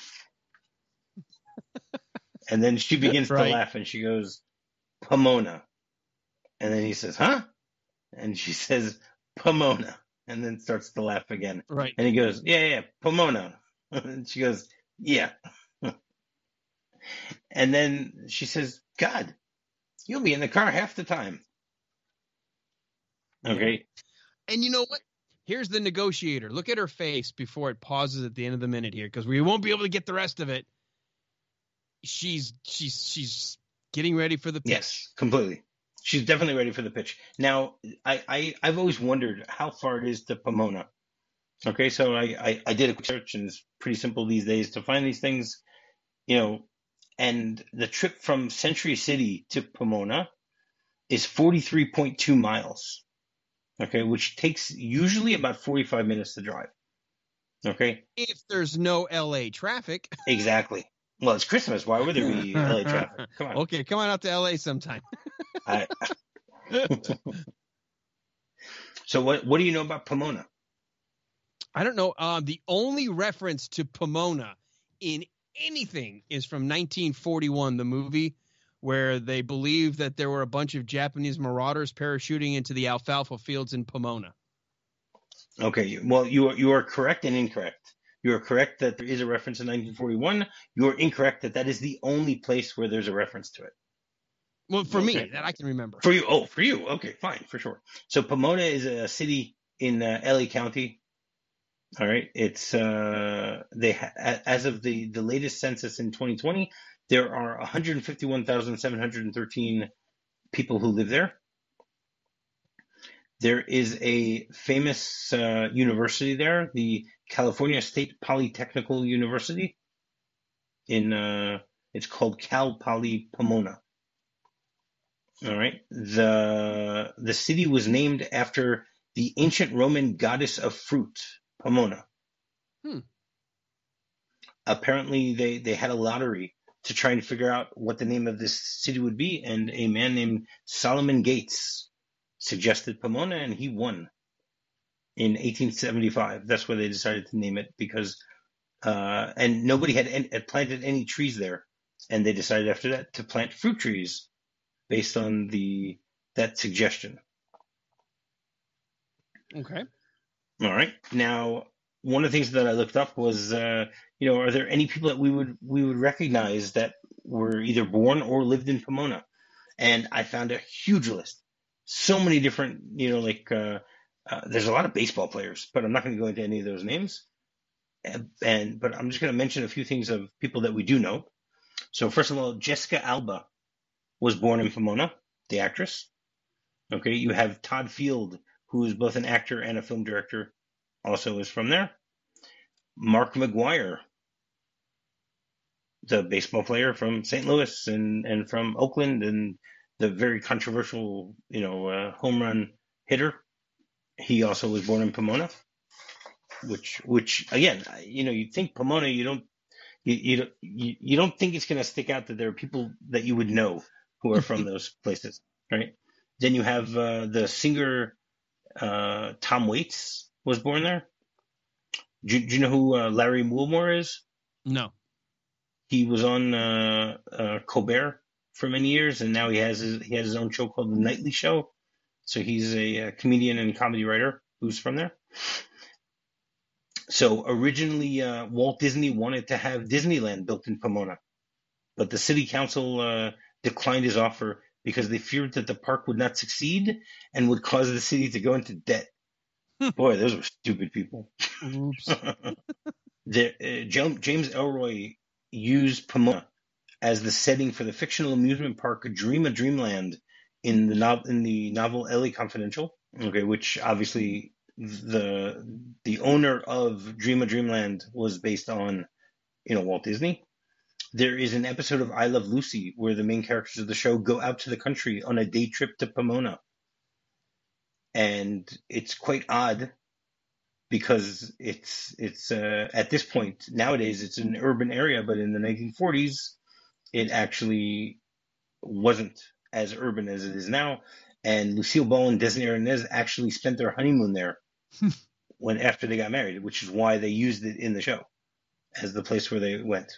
And then she begins Right. to laugh and she goes, "Pomona." And then he says, "Huh?" And she says, "Pomona." And then starts to laugh again. Right. And he goes, "Yeah, yeah, Pomona." And she goes, "Yeah." And then she says, "God, you'll be in the car half the time." Okay. And you know what? Here's the negotiator. Look at her face before it pauses at the end of the minute here, because we won't be able to get the rest of it. She's she's she's getting ready for the pitch. Yes, completely. She's definitely ready for the pitch. Now, I, I, I've always wondered how far it is to Pomona. Okay, so I, I, I did a quick search, and it's pretty simple these days to find these things, you know, and the trip from Century City to Pomona is forty-three point two miles, okay, which takes usually about forty-five minutes to drive. Okay? If there's no L A traffic. Exactly. Well, it's Christmas. Why would there be L A traffic? Come on. Okay, come on out to L A sometime. I, so what what do you know about Pomona? I don't know. Uh, the only reference to Pomona in anything is from nineteen forty-one, the movie, where they believe that there were a bunch of Japanese marauders parachuting into the alfalfa fields in Pomona. Okay, well, you are, you are correct and incorrect. You are correct that there is a reference in nineteen forty-one. You are incorrect that that is the only place where there's a reference to it. Well, for Okay. me, that I can remember. For you, oh, for you, okay, fine, for sure. So Pomona is a city in uh, L A County. All right, it's uh, they ha- as of the the latest census in twenty twenty, there are one hundred fifty-one thousand seven hundred thirteen people who live there. There is a famous uh, university there, the California State Polytechnical University. In uh, it's called Cal Poly Pomona. All right. The the city was named after the ancient Roman goddess of fruit, Pomona. Hmm. Apparently, they, they had a lottery to try and figure out what the name of this city would be, and a man named Solomon Gates suggested Pomona, and he won in eighteen seventy-five. That's why they decided to name it, because uh, and nobody had, had planted any trees there, and they decided after that to plant fruit trees based on the that suggestion. Okay. All right. Now, one of the things that I looked up was, uh, you know, are there any people that we would we would recognize that were either born or lived in Pomona? And I found a huge list. So many different, you know, like uh, uh, there's a lot of baseball players, but I'm not going to go into any of those names. and but I'm just going to mention a few things of people that we do know. So first of all, Jessica Alba was born in Pomona, the actress. Okay, you have Todd Field, who is both an actor and a film director, also is from there. Mark McGwire, the baseball player from Saint Louis and, and from Oakland, and the very controversial, you know, uh, home run hitter. He also was born in Pomona, which, which again, you know, you think Pomona, you don't, you, you, you, you don't think it's going to stick out that there are people that you would know who are from those places, right? Then you have uh, the singer uh, Tom Waits was born there. Do, do you know who uh, Larry Wilmore is? No. He was on uh, uh, Colbert for many years, and now he has his, he has his own show called The Nightly Show. So he's a, a comedian and comedy writer who's from there. So originally, uh, Walt Disney wanted to have Disneyland built in Pomona, but the city council uh, declined his offer because they feared that the park would not succeed and would cause the city to go into debt. Boy, those were stupid people. Oops. the, uh, James Ellroy used Pomona as the setting for the fictional amusement park Dream a Dreamland in the no- in the novel L A Confidential. Okay, which obviously the the owner of Dream a Dreamland was based on, you know, Walt Disney. There is an episode of I Love Lucy where the main characters of the show go out to the country on a day trip to Pomona. And it's quite odd because it's it's uh, at this point nowadays it's an urban area, but in the nineteen forties it actually wasn't as urban as it is now. And Lucille Ball and Designee Arnaz actually spent their honeymoon there when after they got married, which is why they used it in the show as the place where they went.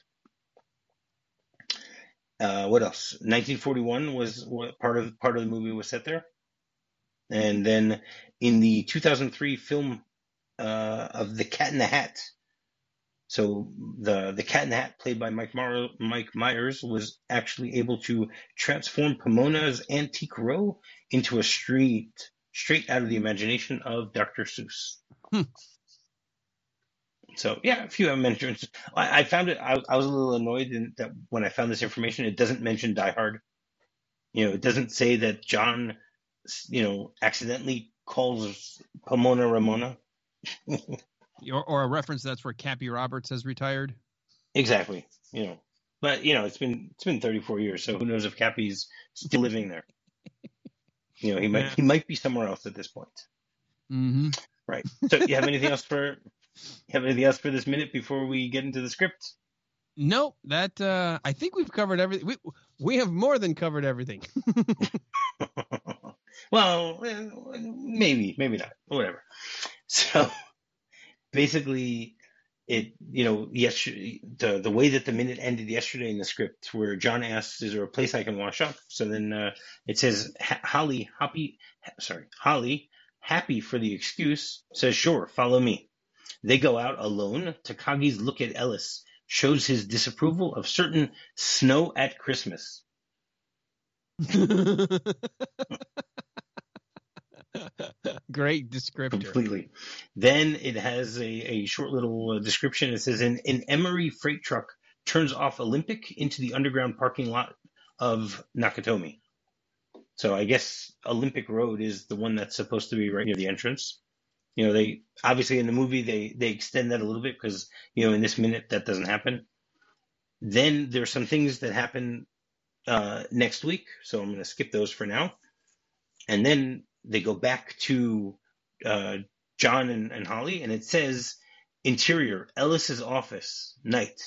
Uh, what else? nineteen forty-one was what part of part of the movie was set there, and then in the two thousand three film uh, of The Cat in the Hat. So the the Cat in the Hat, played by Mike Mar- Mike Myers, was actually able to transform Pomona's antique row into a street straight out of the imagination of Doctor Seuss. Hmm. So yeah, a few mentions. I, I found it. I, I was a little annoyed in that when I found this information, it doesn't mention Die Hard. You know, it doesn't say that John, you know, accidentally calls Pomona Ramona. or, or a reference that's where Cappy Roberts has retired. Exactly. You know, but you know, it's been it's been thirty-four years, so who knows if Cappy's still living there? You know, he might Yeah. he might be somewhere else at this point. Mm-hmm. Right. So, you have anything else for you have anything else for this minute before we get into the script? Nope. That uh, I think we've covered everything. We we have more than covered everything. Well, maybe, maybe not. Whatever. So basically, it you know yesterday the the way that the minute ended yesterday in the script, where John asks, "Is there a place I can wash up?" So then uh, it says, "Holly, happy, sorry, Holly, happy for the excuse, says, sure, follow me." They go out alone. Takagi's look at Ellis shows his disapproval of certain snow at Christmas. Great descriptor. Completely. Then it has a, a short little uh, description. It says, an, an Emery freight truck turns off Olympic into the underground parking lot of Nakatomi. So I guess Olympic Road is the one that's supposed to be right near the entrance. You know, they obviously in the movie they, they extend that a little bit because, you know, in this minute that doesn't happen. Then there's some things that happen uh, next week, so I'm going to skip those for now. And then they go back to uh, John and, and Holly, and it says, interior, Ellis's office, night.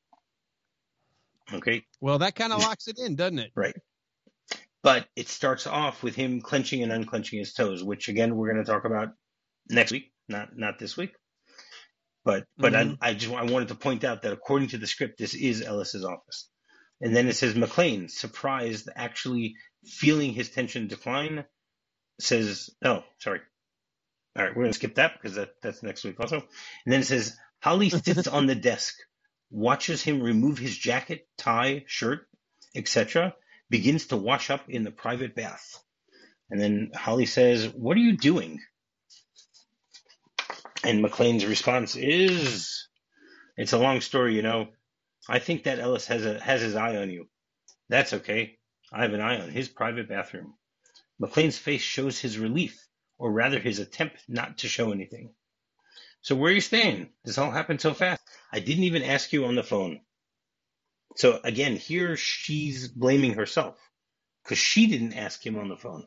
Okay. Well, that kind of locks it in, doesn't it? Right. But it starts off with him clenching and unclenching his toes, which again we're going to talk about next week, not not this week. But but mm-hmm. I I just I wanted to point out that according to the script, this is Ellis's office. And then it says McClane, surprised, actually feeling his tension decline, says, oh, sorry. All right, we're going to skip that because that, that's next week also. And then it says, Holly sits on the desk, watches him remove his jacket, tie, shirt, et cetera, begins to wash up in the private bath. And then Holly says, what are you doing? And McClane's response is, It's a long story, you know. I think that Ellis has a has his eye on you. That's okay. I have an eye on his private bathroom. McClane's face shows his relief, or rather his attempt not to show anything. So where are you staying? This all happened so fast. I didn't even ask you on the phone. So again, here she's blaming herself because she didn't ask him on the phone.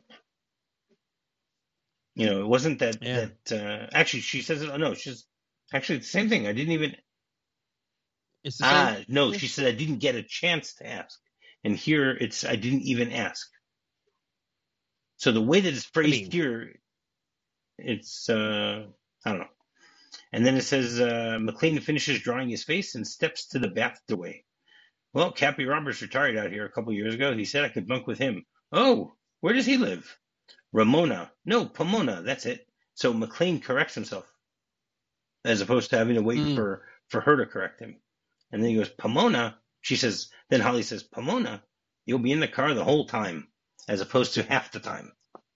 You know, it wasn't that, Yeah. that uh, actually she says it. Oh, no, she's actually the same thing. I didn't even. It's the Ah, same. no, she said I didn't get a chance to ask. And here it's I didn't even ask. So the way that it's phrased I mean- here, it's, uh, I don't know. And then it says, uh, McClane finishes drawing his face and steps to the bath doorway. Well, Cappy Roberts retired out here a couple years ago. He said I could bunk with him. Oh, where does he live? Ramona. No, Pomona. That's it. So McClane corrects himself as opposed to having to wait Mm. for, for her to correct him. And then he goes, Pomona. She says, then Holly says, Pomona, you'll be in the car the whole time as opposed to half the time.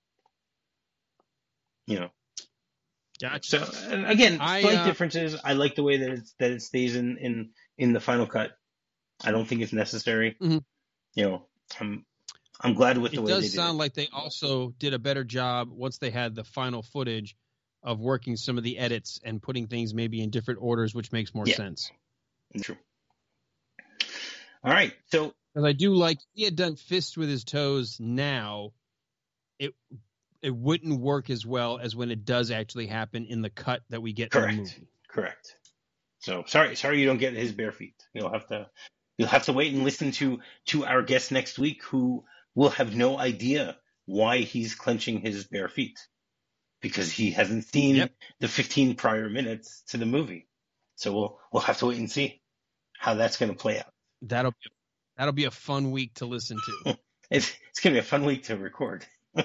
You know. Gotcha. So and again, I, slight uh, differences. I like the way that it's, that it stays in, in, in the final cut. I don't think it's necessary. Mhm. You know, I'm I'm glad with the It way they does did sound it. like they also did a better job once they had the final footage of working some of the edits and putting things maybe in different orders, which makes more Yeah. sense. True. All right, so Because I do like he had done Fist with his toes. Now, it it wouldn't work as well as when it does actually happen in the cut that we get in the correct, movie. correct. So sorry, sorry you don't get his bare feet. You'll have to you'll have to wait and listen to to our guest next week, who will have no idea why he's clenching his bare feet because he hasn't seen Yep. the fifteen prior minutes to the movie. So we'll we'll have to wait and see how that's going to play out. That'll be, that'll be a fun week to listen to. It's it's going to be a fun week to record.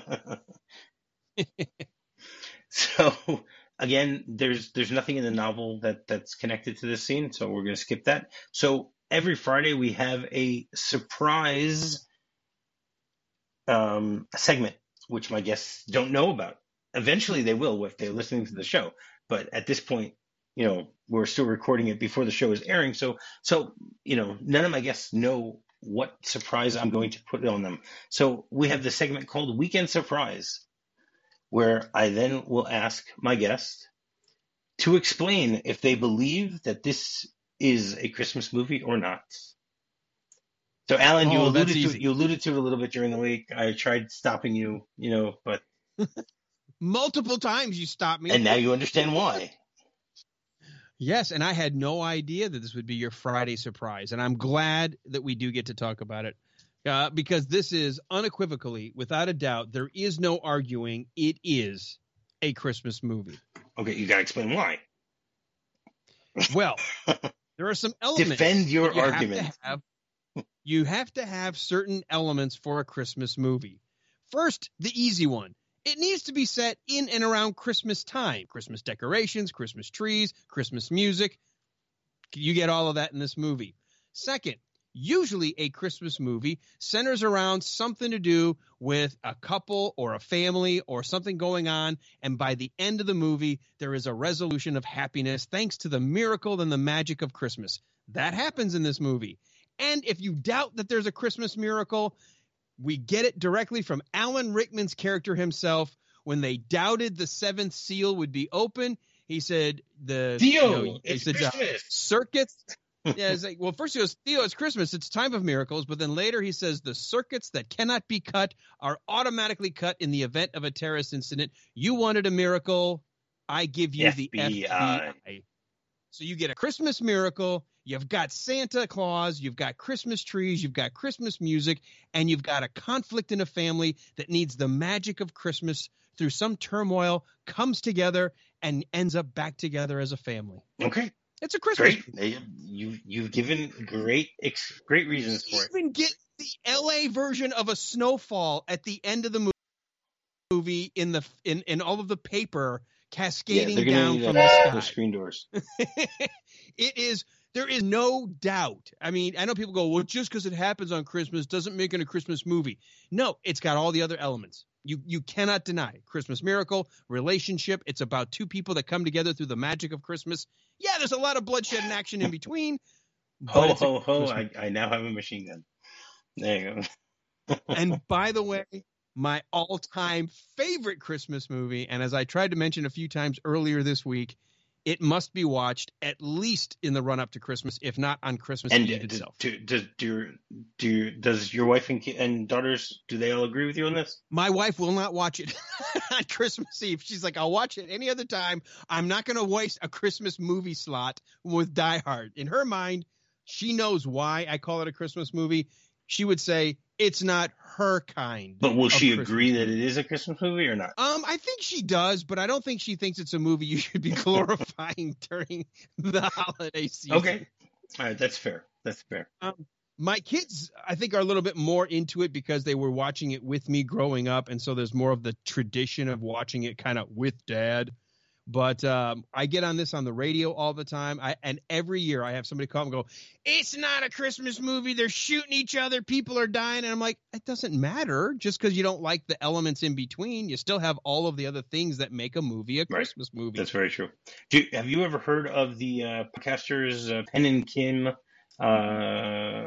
So again, there's there's nothing in the novel that that's connected to this scene, so we're going to skip that. So every Friday we have a surprise um, segment, which my guests don't know about. Eventually they will if they're listening to the show, but at this point, you know, we're still recording it before the show is airing. So so you know, none of my guests know what surprise I'm going to put on them. So we have the segment called Weekend Surprise, where I then will ask my guest to explain if they believe that this is a Christmas movie or not. So, Alan, you Oh, that's alluded to easy. you alluded to it a little bit during the week. I tried stopping you, you know, but Multiple times you stopped me. and now you understand why. Yes, and I had no idea that this would be your Friday surprise, and I'm glad that we do get to talk about it, uh, because this is unequivocally, without a doubt, there is no arguing, it is a Christmas movie. Okay, you got to explain why. Well, there are some elements. Defend your that you have argument. to have. You have to have certain elements for a Christmas movie. First, the easy one. It needs to be set in and around Christmas time. Christmas decorations, Christmas trees, Christmas music. You get all of that in this movie. Second, usually a Christmas movie centers around something to do with a couple or a family or something going on. And by the end of the movie, there is a resolution of happiness thanks to the miracle and the magic of Christmas. That happens in this movie. And if you doubt that there's a Christmas miracle, we get it directly from Alan Rickman's character himself. When they doubted the seventh seal would be open, he said the Theo, you know, he it's said, uh, Christmas. circuits. Yeah, it's like, well, first he goes, Theo, it's Christmas. It's time of miracles. But then later he says the circuits that cannot be cut are automatically cut in the event of a terrorist incident. You wanted a miracle. I give you the F B I. F B I. So you get a Christmas miracle. You've got Santa Claus. You've got Christmas trees. You've got Christmas music. And you've got a conflict in a family that needs the magic of Christmas through some turmoil, comes together, and ends up back together as a family. Okay, It's a Christmas great. They- You you've given great ex- great reasons for it. Even get the L A version of a snowfall at the end of the mo- movie in the in, in all of the paper Yeah, cascading they're gonna down need from a- the sky. those screen doors. It is there is no doubt. I mean, I know people go, well, just because it happens on Christmas doesn't make it a Christmas movie. No, it's got all the other elements. You you cannot deny it. Christmas Miracle, relationship. It's about two people that come together through the magic of Christmas. Yeah, there's a lot of bloodshed and action in between. But Ho, it's a ho, ho, Christmas I, I now have a machine gun. There you go. And by the way, my all-time favorite Christmas movie, and as I tried to mention a few times earlier this week, it must be watched at least in the run-up to Christmas, if not on Christmas And Eve do, itself. do, do, do, do, does your wife and, ki- and daughters, do they all agree with you on this? My wife will not watch it on Christmas Eve. She's like, I'll watch it any other time. I'm not going to waste a Christmas movie slot with Die Hard. In her mind, she knows why I call it a Christmas movie. She would say it's not her kind. But will of she Christmas agree that movie. it is a Christmas movie or not? Um, I think she does, but I don't think she thinks it's a movie you should be glorifying during the holiday season. Okay. All right. That's fair. That's fair. Um, my kids, I think, are a little bit more into it because they were watching it with me growing up, and so there's more of the tradition of watching it kind of with dad. But um, I get on this on the radio all the time, I, and every year I have somebody call and go, it's not a Christmas movie. They're shooting each other. People are dying. And I'm like, it doesn't matter. Just because you don't like the elements in between, you still have all of the other things that make a movie a Right. Christmas movie. That's very true. Do you, have you ever heard of the uh, podcasters uh, Penn and Kim uh,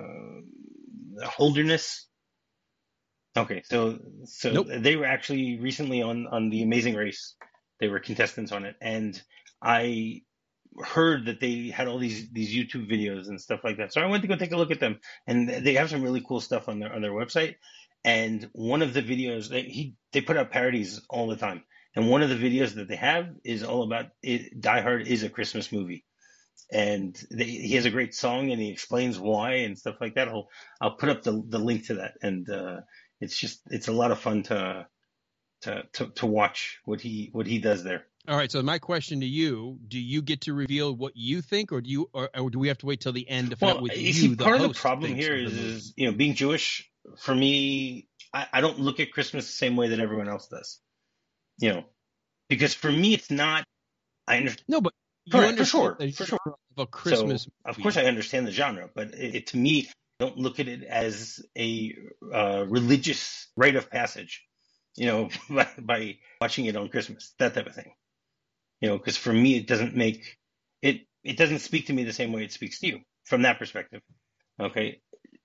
Holderness? Okay, so so Nope. they were actually recently on on The Amazing Race. They were contestants on it, and I heard that they had all these these YouTube videos and stuff like that. So I went to go take a look at them, and they have some really cool stuff on their on their website. And one of the videos they he they put out parodies all the time, and one of the videos that they have is all about it, Die Hard is a Christmas movie, and they, he has a great song and he explains why and stuff like that. I'll I'll put up the the link to that, and uh, it's just it's a lot of fun to. To, to to watch what he what he does there. All right. So my question to you, do you get to reveal what you think, or do you, or, or do we have to wait till the end to find Well, out what you you, see, the part of the host, problem thinks here of the is, movie? is you know being Jewish for me, I, I don't look at Christmas the same way that everyone else does. You know, because for me it's not. I understand. No, but you Correct, for understand sure, the for sure. genre of a Christmas So of movie. course I understand the genre, but it, it to me, I don't look at it as a uh, religious rite of passage. You know, by, by watching it on Christmas, that type of thing. You know, because for me, it doesn't make it. It doesn't speak to me the same way it speaks to you from that perspective. Okay,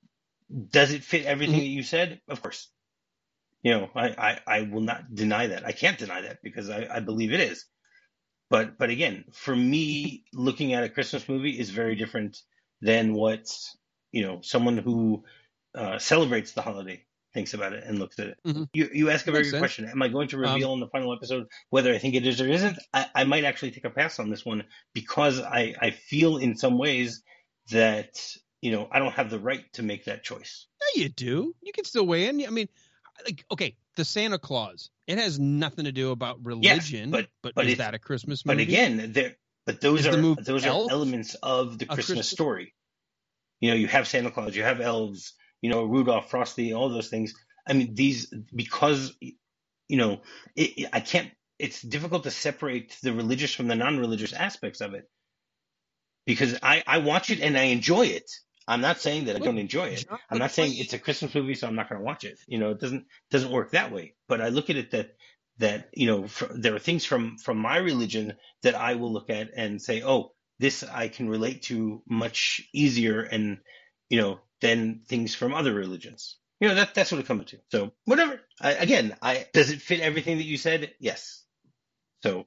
does it fit everything Mhm. that you said? Of course. You know, I, I, I will not deny that. I can't deny that because I, I believe it is. But but again, for me, looking at a Christmas movie is very different than what you know someone who uh, celebrates the holiday thinks about it and looks at it. Mhm. You you ask a very Makes good sense. question. Am I going to Um, reveal in the final episode whether I think it is or isn't? I, I might actually take a pass on this one because I, I feel in some ways that you know I don't have the right to make that choice. Yeah, you do. You can still weigh in. I mean, like, okay, the Santa Claus. It has nothing to do about religion, but- but, but is it's- that a Christmas But movie? again, there but those Is the are movie those are Elf elements of the a Christmas Christmas- story. You know, you have Santa Claus, you have elves, you know, Rudolph, Frosty, all those things. I mean, these because you know, it, it- I can't. It's difficult to separate the religious from the non-religious aspects of it because I I watch it and I enjoy it. I'm not saying that I Look, don't enjoy it. John I'm not saying McClane- it's a Christmas movie, so I'm not going to watch it. You know, it doesn't doesn't work that way. But I look at it that that you know fr there are things from from my religion that I will look at and say, oh, this I can relate to much easier, and you know, than things from other religions. You know, that that's what it comes to. So whatever. I, again, I does it fit everything that you said? Yes. So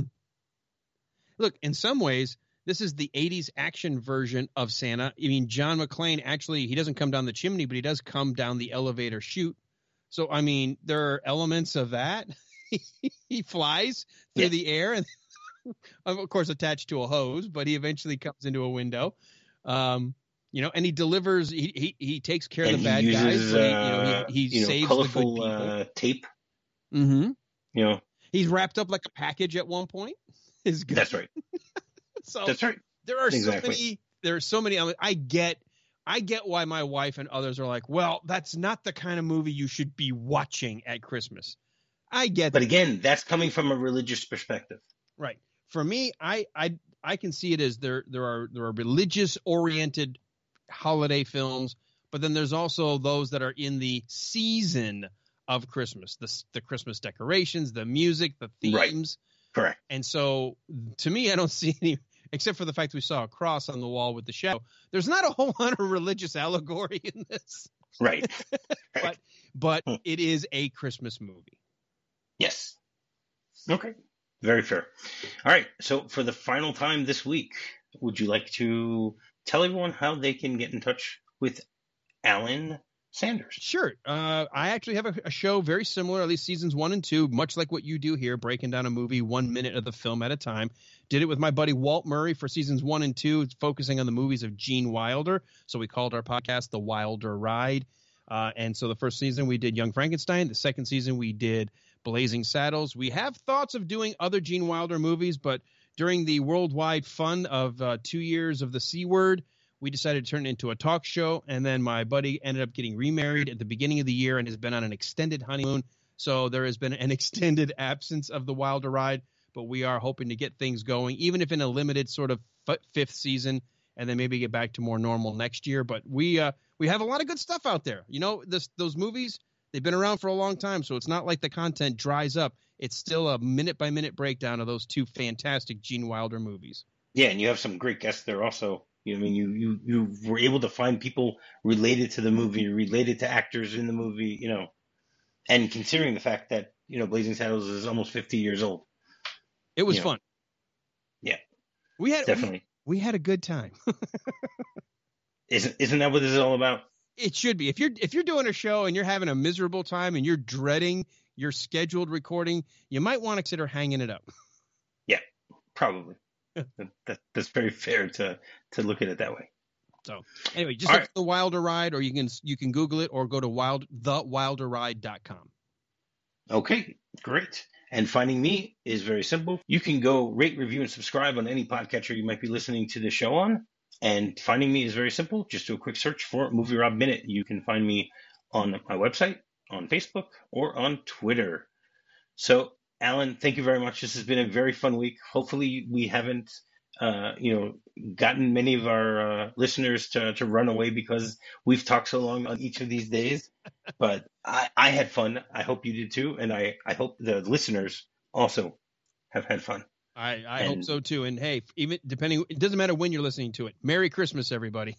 Look, in some ways, this is the eighties action version of Santa. I mean, John McClane actually, he doesn't come down the chimney, but he does come down the elevator chute. So, I mean, there are elements of that. He flies through Yeah. the air and, of course, attached to a hose, but he eventually comes into a window. Um, you know, and he delivers, he he, he takes care and of the he bad uses guys, but he, uh, you know, he, he you know, saves colorful the good people. uh, tape. Mm-hmm. You know, He's wrapped up like a package at one point. Is good. that's right. So That's right. there are Exactly. so many. There are so many. I, mean, I get. I get why my wife and others are like, well, that's not the kind of movie you should be watching at Christmas. I get But that. again, that's coming from a religious perspective. Right. For me, I I I can see it as there there are there are religious oriented holiday films, but then there's also those that are in the season of Christmas, the the Christmas decorations, the music, the themes. Right. Correct. And so, to me, I don't see any, except for the fact we saw a cross on the wall with the shadow. There's not a whole lot of religious allegory in this. Right. but but it is a Christmas movie. Yes. Okay. Very fair. All right. So for the final time this week, would you like to tell everyone how they can get in touch with Alan Sanders? Sure. Uh, I actually have a, a show very similar, at least seasons one and two, much like what you do here, breaking down a movie one minute of the film at a time. Did it with my buddy Walt Murray for seasons one and two, focusing on the movies of Gene Wilder. So we called our podcast The Wilder Ride. Uh, and so the first season we did Young Frankenstein. The second season we did Blazing Saddles. We have thoughts of doing other Gene Wilder movies, but during the worldwide fun of uh, two years of the C Word, we decided to turn it into a talk show. And then my buddy ended up getting remarried at the beginning of the year and has been on an extended honeymoon. So there has been an extended absence of the Wilder Ride, but we are hoping to get things going, even if in a limited sort of f- fifth season, and then maybe get back to more normal next year. But we uh, we have a lot of good stuff out there. You know, this, those movies, they've been around for a long time, so it's not like the content dries up. It's still a minute-by-minute breakdown of those two fantastic Gene Wilder movies. Yeah, and you have some great guests there also. You know, I mean, you, you, you were able to find people related to the movie, related to actors in the movie, you know, and considering the fact that, you know, Blazing Saddles is almost fifty years old. It was you know. fun. Yeah. We had definitely. We, we had a good time. Isn't isn't that what this is all about? It should be. If you're if you're doing a show and you're having a miserable time and you're dreading your scheduled recording, you might want to consider hanging it up. Yeah, probably. that, that's very fair to to look at it that way. So anyway, just all look right. at The Wilder Ride, or you can you can Google it or go to wild the wilder ride dot com. Okay, great. And finding me is very simple. You can go rate, review, and subscribe on any podcatcher you might be listening to the show on. And finding me is very simple. Just do a quick search for Movie Rob Minute. You can find me on my website, on Facebook, or on Twitter. So, Alan, thank you very much. This has been a very fun week. Hopefully we haven't, uh, you know, gotten many of our uh, listeners to, to run away because we've talked so long on each of these days. But I, I had fun. I hope you did too. And I, I hope the listeners also have had fun. I, I and, hope so too. And hey, even depending, it doesn't matter when you're listening to it. Merry Christmas, everybody.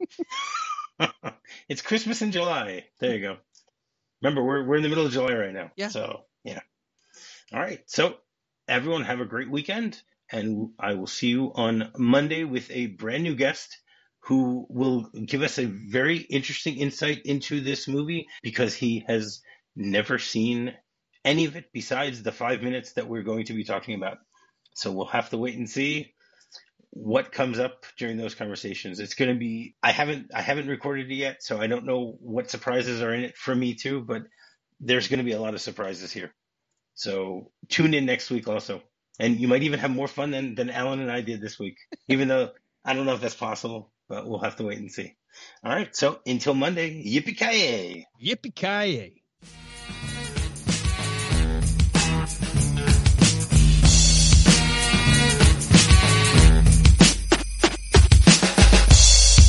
It's Christmas in July. There you go. Remember, we're we're in the middle of July right now. Yeah. So yeah. All right. So everyone have a great weekend, and I will see you on Monday with a brand new guest who will give us a very interesting insight into this movie because he has never seen any of it besides the five minutes that we're going to be talking about. So we'll have to wait and see what comes up during those conversations. It's going to be, I haven't, I haven't recorded it yet, so I don't know what surprises are in it for me too, but there's going to be a lot of surprises here. So tune in next week also. And you might even have more fun than, than Alan and I did this week, even though I don't know if that's possible, but we'll have to wait and see. All right. So until Monday, yippee-ki-yay. Yippee-ki-yay.